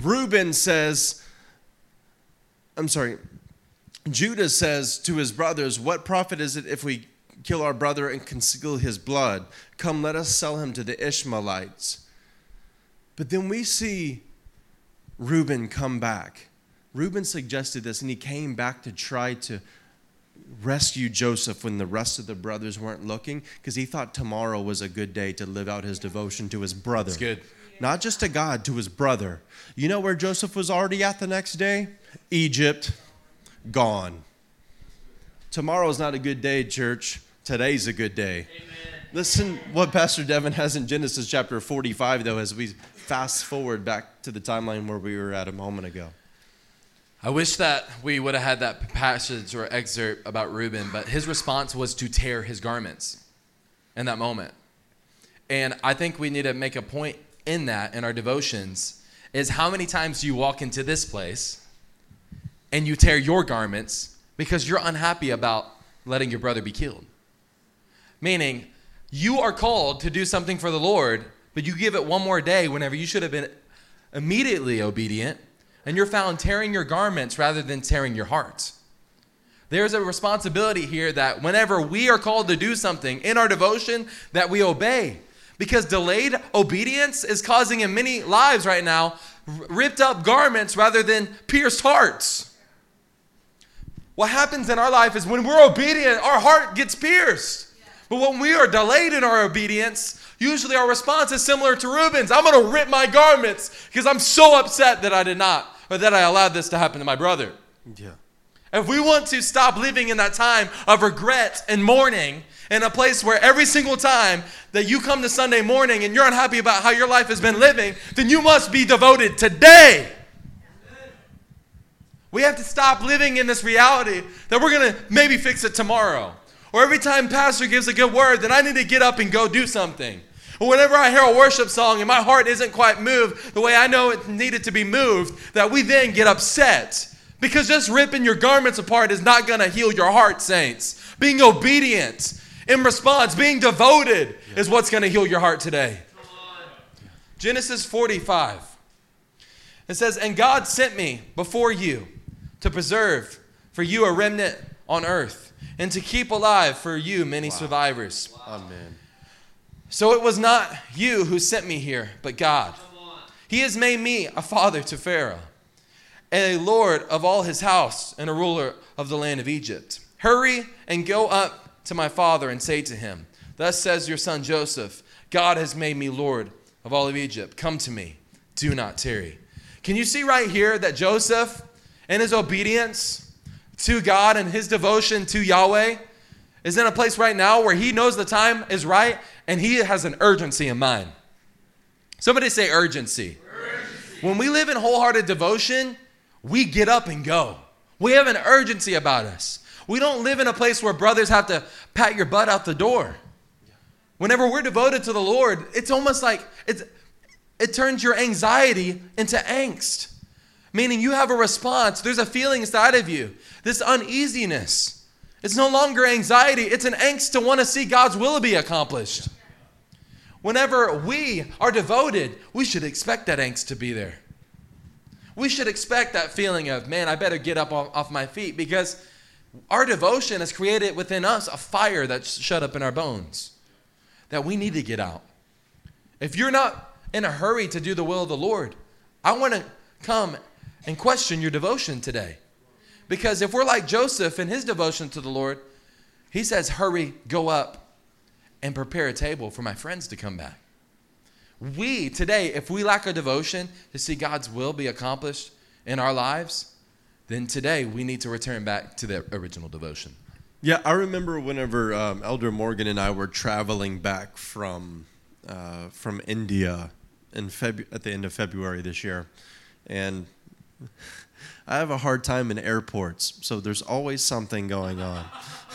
Judah says to his brothers, what profit is it if we kill our brother and conceal his blood? Come, let us sell him to the Ishmaelites. But then we see Reuben come back. Reuben suggested this, and he came back to try to rescue Joseph when the rest of the brothers weren't looking, because he thought tomorrow was a good day to live out his devotion to his brother. That's good. Not just to God, to his brother. You know where Joseph was already at the next day? Egypt. Gone. Tomorrow's not a good day, church. Today's a good day. Amen. Listen what Pastor Devin has in Genesis chapter 45, though, as we fast forward back to the timeline where we were at a moment ago. I wish that we would have had that passage or excerpt about Reuben, but his response was to tear his garments in that moment. And I think we need to make a point in that, in our devotions, is how many times do you walk into this place and you tear your garments because you're unhappy about letting your brother be killed? Meaning, you are called to do something for the Lord, but you give it one more day whenever you should have been immediately obedient, and you're found tearing your garments rather than tearing your heart. There's a responsibility here that whenever we are called to do something in our devotion, that we obey. Because delayed obedience is causing in many lives right now ripped up garments rather than pierced hearts. What happens in our life is when we're obedient, our heart gets pierced. But when we are delayed in our obedience, usually our response is similar to Reuben's. I'm going to rip my garments because I'm so upset that I did not, or that I allowed this to happen to my brother. Yeah. If we want to stop living in that time of regret and mourning, in a place where every single time that you come to Sunday morning and you're unhappy about how your life has been living, then you must be devoted today. We have to stop living in this reality that we're going to maybe fix it tomorrow. Or every time pastor gives a good word, then I need to get up and go do something. Or whenever I hear a worship song and my heart isn't quite moved the way I know it needed to be moved, that we then get upset. Because just ripping your garments apart is not going to heal your heart, saints. Being obedient in response, being devoted is what's going to heal your heart today. Genesis 45. It says, and God sent me before you to preserve for you a remnant on earth and to keep alive for you many survivors. Amen. So it was not you who sent me here, but God. He has made me a father to Pharaoh, and a lord of all his house, and a ruler of the land of Egypt. Hurry and go up to my father and say to him, thus says your son Joseph, God has made me lord of all of Egypt. Come to me. Do not tarry. Can you see right here that Joseph, in his obedience to God and his devotion to Yahweh, is in a place right now where he knows the time is right and he has an urgency in mind. Somebody say urgency. When we live in wholehearted devotion, we get up and go. We have an urgency about us. We don't live in a place where brothers have to pat your butt out the door. Whenever we're devoted to the Lord, it's almost like it turns your anxiety into angst. Meaning you have a response. There's a feeling inside of you. This uneasiness. It's no longer anxiety. It's an angst to want to see God's will be accomplished. Whenever we are devoted, we should expect that angst to be there. We should expect that feeling of, man, I better get up off my feet, because our devotion has created within us a fire that's shut up in our bones that we need to get out. If you're not in a hurry to do the will of the Lord, I want to come and question your devotion today. Because if we're like Joseph in his devotion to the Lord, he says, hurry, go up and prepare a table for my friends to come back. We today, if we lack a devotion to see God's will be accomplished in our lives, then today we need to return back to the original devotion. Yeah, I remember whenever Elder Morgan and I were traveling back from India at the end of February this year, and I have a hard time in airports, so there's always something going on.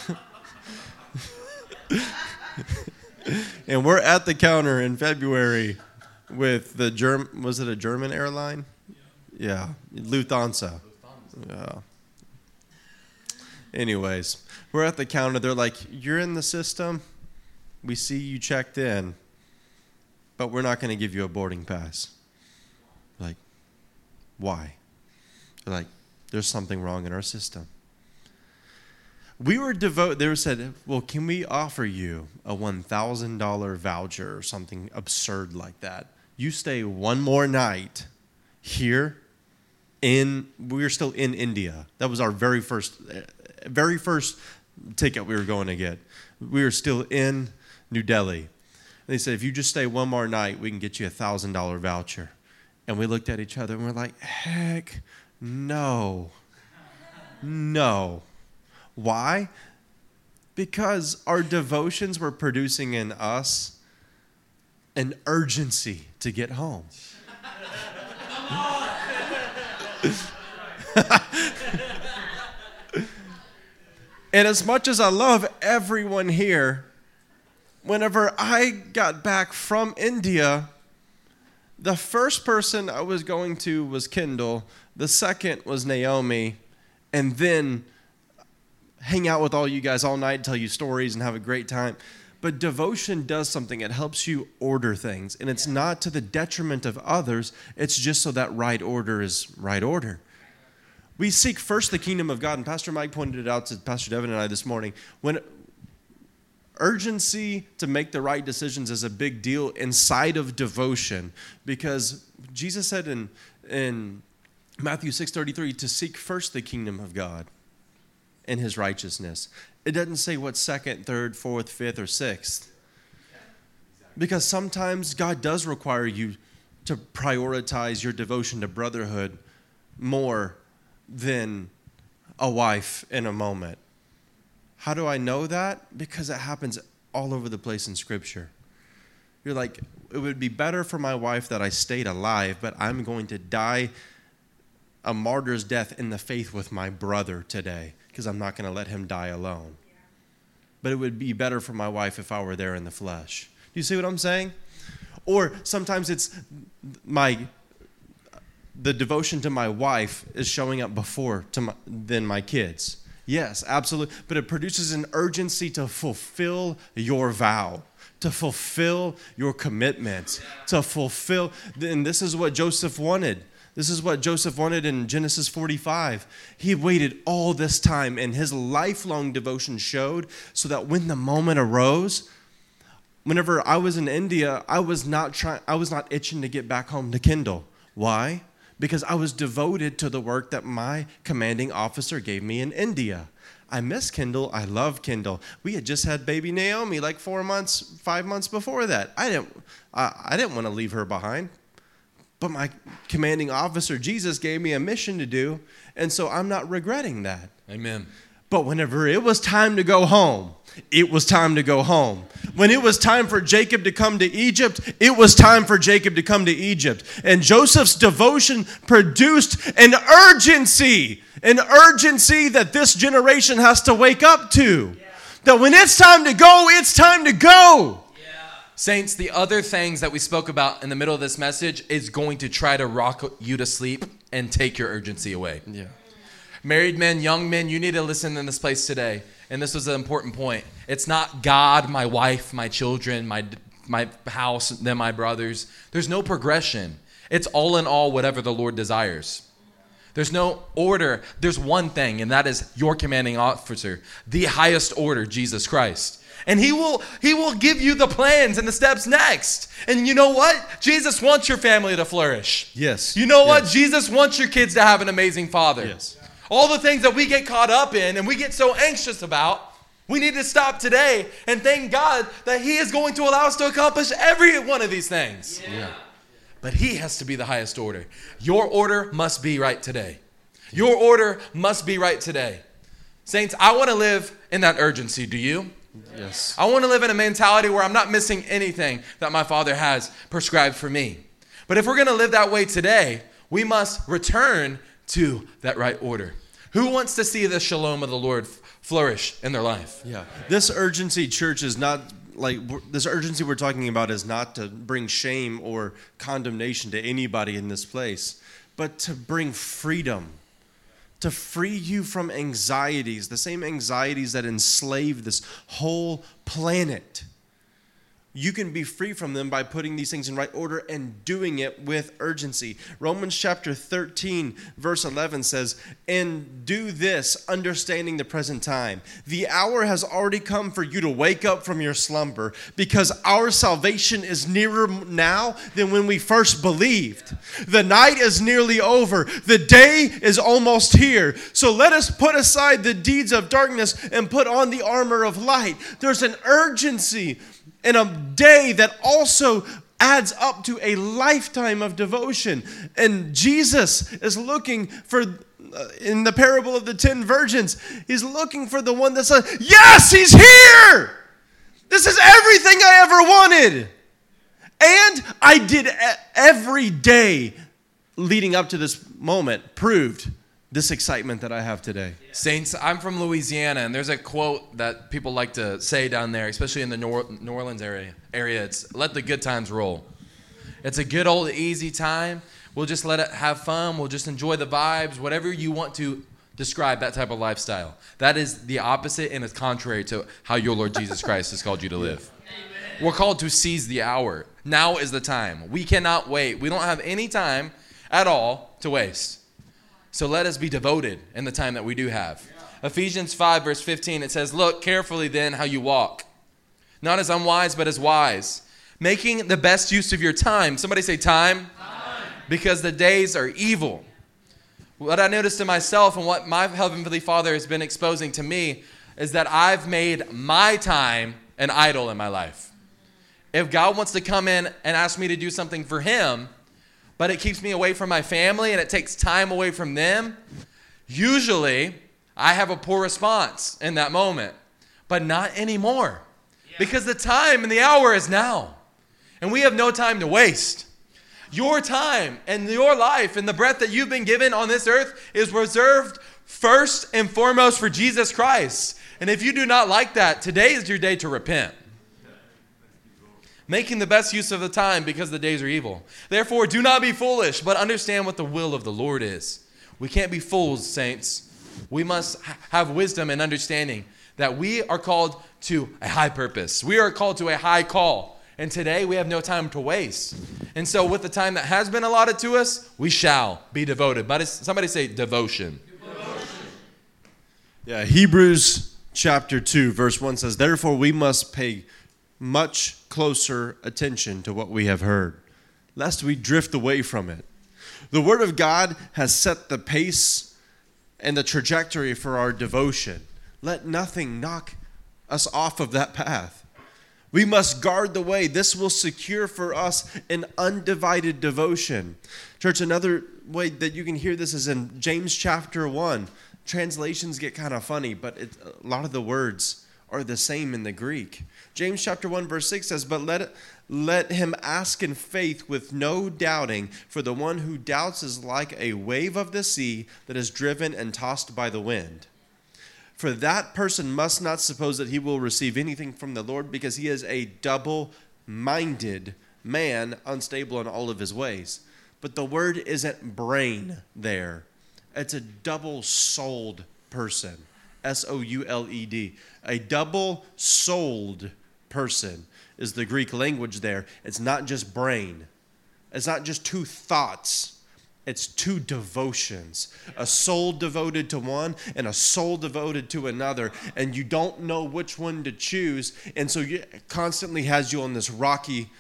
And we're at the counter in February with the was it a German airline? Yeah, Lufthansa. Yeah. Anyways, we're at the counter. They're like, "You're in the system. We see you checked in, but we're not going to give you a boarding pass." Like, why? They're like, "There's something wrong in our system." We were they said, "Well, can we offer you a $1,000 voucher or something absurd like that? You stay one more night here we're still in India." That was our very first ticket we were going to get. We were still in New Delhi. And they said, "If you just stay one more night, we can get you a $1,000 voucher." And we looked at each other and we're like, heck no. No. Why? Because our devotions were producing in us an urgency to get home. And as much as I love everyone here, whenever I got back from India, the first person I was going to was Kendall, the second was Naomi, and then hang out with all you guys all night, tell you stories, and have a great time. But devotion does something. It helps you order things. And it's not to the detriment of others. It's just so that right order is right order. We seek first the kingdom of God. And Pastor Mike pointed it out to Pastor Devin and I this morning. When urgency to make the right decisions is a big deal inside of devotion. Because Jesus said in Matthew 6:33 to seek first the kingdom of God and his righteousness. It doesn't say what's second, third, fourth, fifth, or sixth. Because sometimes God does require you to prioritize your devotion to brotherhood more than a wife in a moment. How do I know that? Because it happens all over the place in Scripture. You're like, it would be better for my wife that I stayed alive, but I'm going to die a martyr's death in the faith with my brother today, because I'm not going to let him die alone. But it would be better for my wife if I were there in the flesh. Do you see what I'm saying? Or sometimes it's the devotion to my wife is showing up before than my kids. Yes, absolutely. But it produces an urgency to fulfill your vow, to fulfill your commitments, to fulfill. And this is what Joseph wanted. This is what Joseph wanted in Genesis 45. He waited all this time, and his lifelong devotion showed so that when the moment arose, whenever I was in India, I was not itching to get back home to Kendall. Why? Because I was devoted to the work that my commanding officer gave me in India. I miss Kendall. I love Kendall. We had just had baby Naomi like 5 months before that. I didn't want to leave her behind. But my commanding officer, Jesus, gave me a mission to do, and so I'm not regretting that. Amen. But whenever it was time to go home, it was time to go home. When it was time for Jacob to come to Egypt, it was time for Jacob to come to Egypt. And Joseph's devotion produced an urgency that this generation has to wake up to. Yeah. That when it's time to go, it's time to go. Saints, the other things that we spoke about in the middle of this message is going to try to rock you to sleep and take your urgency away. Yeah. Married men, young men, you need to listen in this place today. And this was an important point. It's not God, my wife, my children, my house, then my brothers. There's no progression. It's all in all whatever the Lord desires. There's no order. There's one thing, and that is your commanding officer, the highest order, Jesus Christ. And he will give you the plans and the steps next. And you know what? Jesus wants your family to flourish. Yes. You know what? Jesus wants your kids to have an amazing father. Yes. All the things that we get caught up in and we get so anxious about, we need to stop today and thank God that he is going to allow us to accomplish every one of these things. Yeah. But he has to be the highest order. Your order must be right today. Your order must be right today. Saints, I want to live in that urgency. Do you? Yes. I want to live in a mentality where I'm not missing anything that my Father has prescribed for me. But if we're going to live that way today, we must return to that right order? Who wants to see the shalom of the Lord flourish in their life? Yeah. This urgency, church, is not like this urgency we're talking about is not to bring shame or condemnation to anybody in this place, but to bring freedom, to free you from anxieties, the same anxieties that enslave this whole planet. You can be free from them by putting these things in right order and doing it with urgency. Romans chapter 13, verse 11 says, "And do this, understanding the present time. The hour has already come for you to wake up from your slumber, because our salvation is nearer now than when we first believed. The night is nearly over. The day is almost here. So let us put aside the deeds of darkness and put on the armor of light." There's an urgency in a day that also adds up to a lifetime of devotion. And Jesus is looking for, in the parable of the 10 virgins, he's looking for the one that says, yes, he's here. This is everything I ever wanted. And I did every day leading up to this moment proved this excitement that I have today. Saints, I'm from Louisiana, and there's a quote that people like to say down there, especially in the New Orleans area. It's, let the good times roll. It's a good old easy time. We'll just let it have fun. We'll just enjoy the vibes, whatever you want to describe that type of lifestyle. That is the opposite, and it's contrary to how your Lord Jesus Christ has called you to live. Amen. We're called to seize the hour. Now is the time. We cannot wait. We don't have any time at all to waste. So let us be devoted in the time that we do have. Yeah. Ephesians 5, verse 15, it says, "Look carefully then how you walk, not as unwise, but as wise, making the best use of your time." Somebody say time. Time. Because the days are evil. What I noticed in myself and what my Heavenly Father has been exposing to me is that I've made my time an idol in my life. If God wants to come in and ask me to do something for Him, but it keeps me away from my family and it takes time away from them, usually I have a poor response in that moment. But not anymore. Yeah. Because the time and the hour is now. And we have no time to waste. Your time and your life and the breath that you've been given on this earth is reserved first and foremost for Jesus Christ. And if you do not like that, today is your day to repent. Making the best use of the time because the days are evil. Therefore, do not be foolish, but understand what the will of the Lord is. We can't be fools, saints. We must have wisdom and understanding that we are called to a high purpose. We are called to a high call. And today we have no time to waste. And so with the time that has been allotted to us, we shall be devoted. But somebody say devotion. Devotion. Yeah, Hebrews chapter 2, verse 1 says, "Therefore we must pay much closer attention to what we have heard, lest we drift away from it." The Word of God has set the pace and the trajectory for our devotion. Let nothing knock us off of that path. We must guard the way. This will secure for us an undivided devotion. Church, another way that you can hear this is in James chapter 1. Translations get kind of funny, but a lot of the words are the same in the Greek. James chapter 1 verse 6 says, "But let him ask in faith with no doubting, for the one who doubts is like a wave of the sea that is driven and tossed by the wind. For that person must not suppose that he will receive anything from the Lord, because he is a double-minded man, unstable in all of his ways." But the word isn't brain there. It's a double-souled person. S-O-U-L-E-D. A double-souled person is the Greek language there. It's not just brain. It's not just two thoughts. It's two devotions. A soul devoted to one and a soul devoted to another. And you don't know which one to choose. And so it constantly has you on this rocky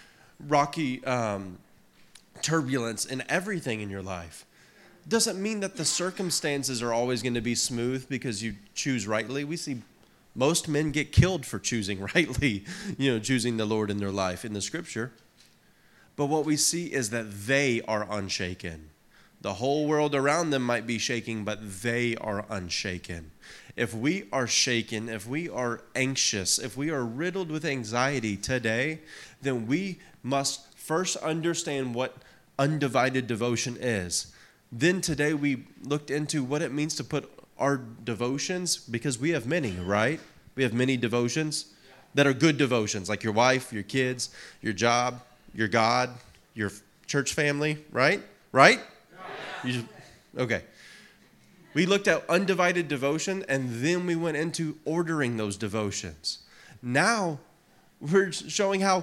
turbulence in everything in your life. Doesn't mean that the circumstances are always going to be smooth because you choose rightly. We see most men get killed for choosing rightly, choosing the Lord in their life in the scripture. But what we see is that they are unshaken. The whole world around them might be shaking, but they are unshaken. If we are shaken, if we are anxious, if we are riddled with anxiety today, then we must first understand what undivided devotion is. Then today we looked into what it means to put our devotions, because we have many, right? We have many devotions that are good devotions, like your wife, your kids, your job, your God, your church family, right? Right? Okay. We looked at undivided devotion, and then we went into ordering those devotions. Now, we're showing how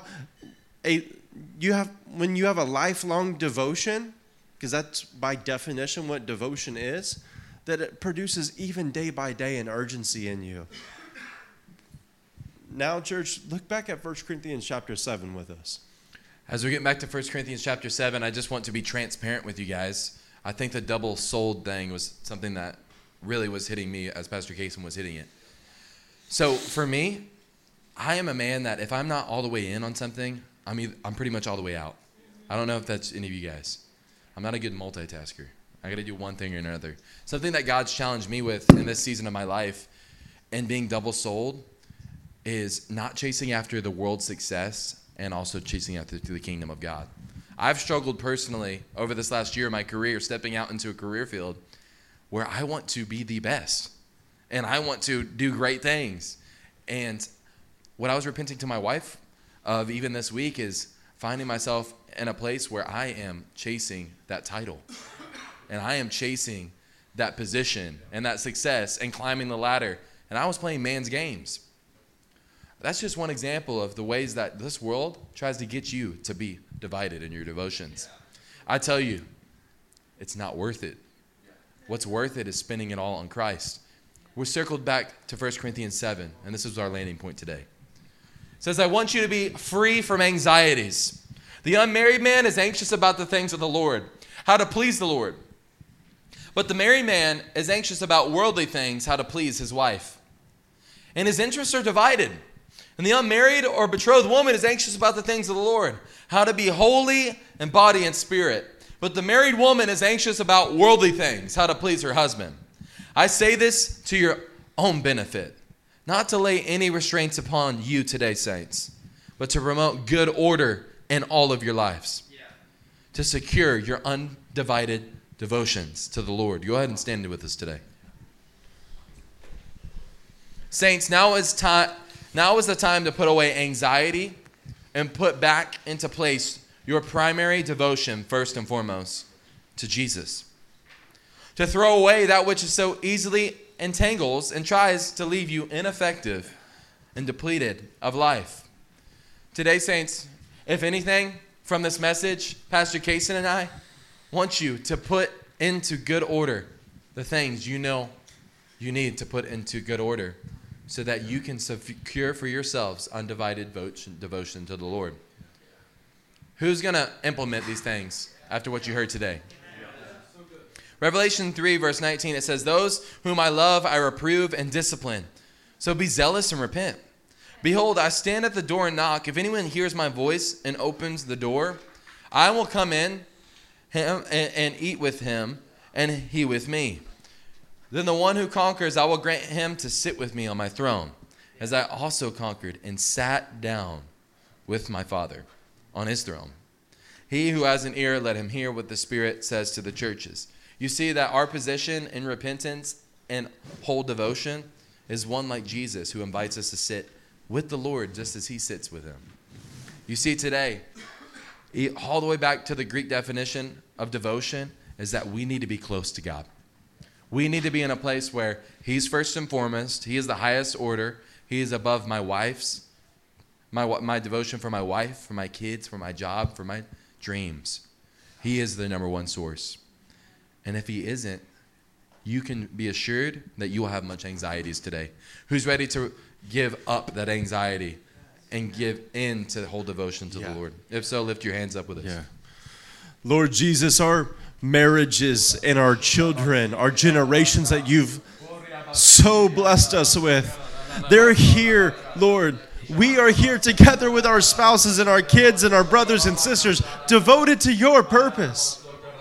when you have a lifelong devotion, because that's by definition what devotion is, that it produces even day by day an urgency in you. Now, church, look back at 1 Corinthians chapter 7 with us. As we get back to 1 Corinthians chapter 7, I just want to be transparent with you guys. I think the double-souled thing was something that really was hitting me as Pastor Kason was hitting it. So for me, I am a man that if I'm not all the way in on something, I'm pretty much all the way out. I don't know if that's any of you guys. I'm not a good multitasker. I got to do one thing or another. Something that God's challenged me with in this season of my life and being double-souled is not chasing after the world's success and also chasing after the kingdom of God. I've struggled personally over this last year of my career, stepping out into a career field where I want to be the best and I want to do great things. And what I was repenting to my wife of even this week is finding myself in a place where I am chasing that title and I am chasing that position and that success and climbing the ladder. And I was playing man's games. That's just one example of the ways that this world tries to get you to be divided in your devotions. I tell you, it's not worth it. What's worth it is spending it all on Christ. We're circled back to 1 Corinthians 7, and this is our landing point today. It says, I want you to be free from anxieties. The unmarried man is anxious about the things of the Lord, how to please the Lord. But the married man is anxious about worldly things, how to please his wife. And his interests are divided. And the unmarried or betrothed woman is anxious about the things of the Lord, how to be holy in body and spirit. But the married woman is anxious about worldly things, how to please her husband. I say this to your own benefit, not to lay any restraints upon you today, saints, but to promote good order in all of your lives, to secure your undivided devotions to the Lord. Go ahead and stand with us today. Saints, now is the time to put away anxiety and put back into place your primary devotion, first and foremost, to Jesus. To throw away that which is so easily entangles and tries to leave you ineffective and depleted of life. Today, saints, if anything from this message, Pastor Kason and I want you to put into good order the things you know you need to put into good order so that you can secure for yourselves undivided devotion to the Lord. Who's going to implement these things after what you heard today? Revelation 3, verse 19, it says, those whom I love, I reprove and discipline. So be zealous and repent. Behold, I stand at the door and knock. If anyone hears my voice and opens the door, I will come in him and eat with him, and he with me. Then the one who conquers, I will grant him to sit with me on my throne, as I also conquered and sat down with my Father on his throne. He who has an ear, let him hear what the Spirit says to the churches. You see that our position in repentance and whole devotion is one like Jesus, who invites us to sit with the Lord just as he sits with him. You see today, all the way back to the Greek definition of devotion, is that we need to be close to God. We need to be in a place where he's first and foremost. He is the highest order. He is above my wife's, my devotion for my wife, for my kids, for my job, for my dreams. He is the number one source. And if he isn't, you can be assured that you will have much anxieties today. Who's ready to give up that anxiety and give in to whole devotion to the Lord? If so, lift your hands up with us. Yeah. Lord Jesus, our marriages and our children, our generations that you've so blessed us with, they're here, Lord. We are here together with our spouses and our kids and our brothers and sisters, devoted to your purpose.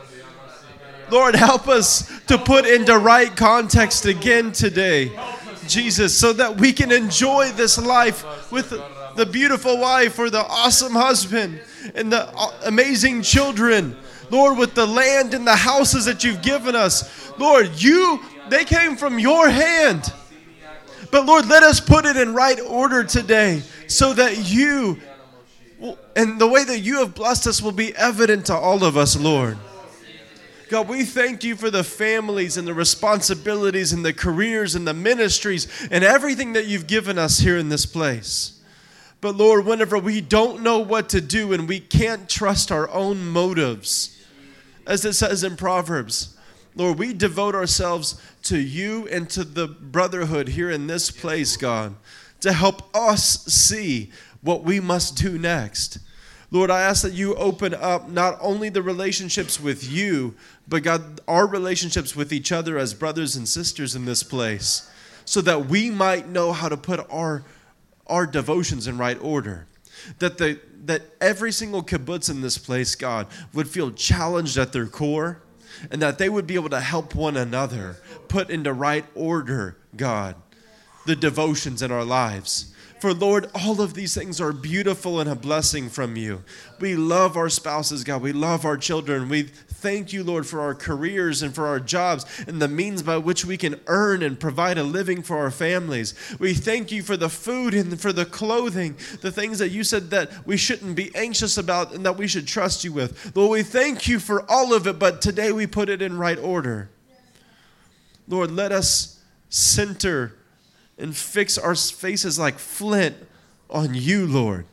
Lord, help us to put into right context again today, Jesus, so that we can enjoy this life with the beautiful wife or the awesome husband and the amazing children. Lord, with the land and the houses that you've given us. Lord, they came from your hand. But Lord, let us put it in right order today so that you, and the way that you have blessed us will be evident to all of us, Lord. God, we thank you for the families and the responsibilities and the careers and the ministries and everything that you've given us here in this place. But Lord, whenever we don't know what to do and we can't trust our own motives, as it says in Proverbs, Lord, we devote ourselves to you and to the brotherhood here in this place, God, to help us see what we must do next. Lord, I ask that you open up not only the relationships with you, but God, our relationships with each other as brothers and sisters in this place, so that we might know how to put our devotions in right order. That every single kibbutz in this place, God, would feel challenged at their core, and that they would be able to help one another put into right order, God, the devotions in our lives. For Lord, all of these things are beautiful and a blessing from you. We love our spouses, God. We love our children. We thank you, Lord, for our careers and for our jobs and the means by which we can earn and provide a living for our families. We thank you for the food and for the clothing, the things that you said that we shouldn't be anxious about and that we should trust you with. Lord, we thank you for all of it, but today we put it in right order. Lord, let us center and fix our faces like flint on you, Lord.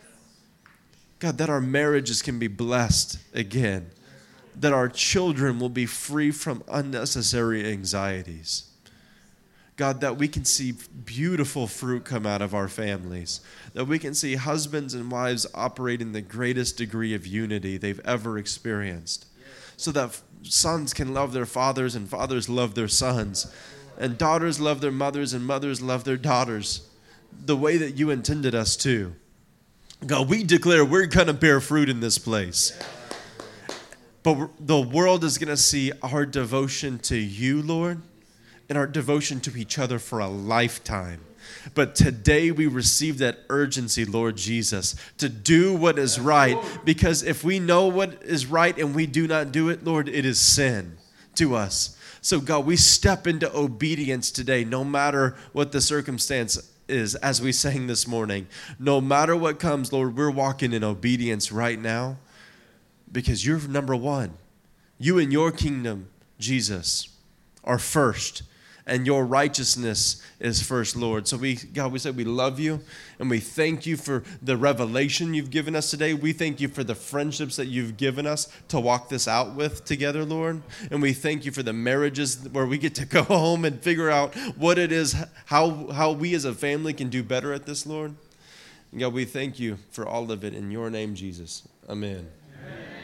God, that our marriages can be blessed again. That our children will be free from unnecessary anxieties. God, that we can see beautiful fruit come out of our families. That we can see husbands and wives operate in the greatest degree of unity they've ever experienced. So that sons can love their fathers and fathers love their sons. And daughters love their mothers and mothers love their daughters. The way that you intended us to. God, we declare we're going to bear fruit in this place. But the world is going to see our devotion to you, Lord, and our devotion to each other for a lifetime. But today we receive that urgency, Lord Jesus, to do what is right. Because if we know what is right and we do not do it, Lord, it is sin to us. So God, we step into obedience today, no matter what the circumstance is, as we sang this morning. No matter what comes, Lord, we're walking in obedience right now because you're number one. You and your kingdom, Jesus, are first, and your righteousness is first, Lord. So God, we say we love you, and we thank you for the revelation you've given us today. We thank you for the friendships that you've given us to walk this out with together, Lord. And we thank you for the marriages where we get to go home and figure out what it is, how we as a family can do better at this, Lord. And God, we thank you for all of it in your name, Jesus. Amen. Amen.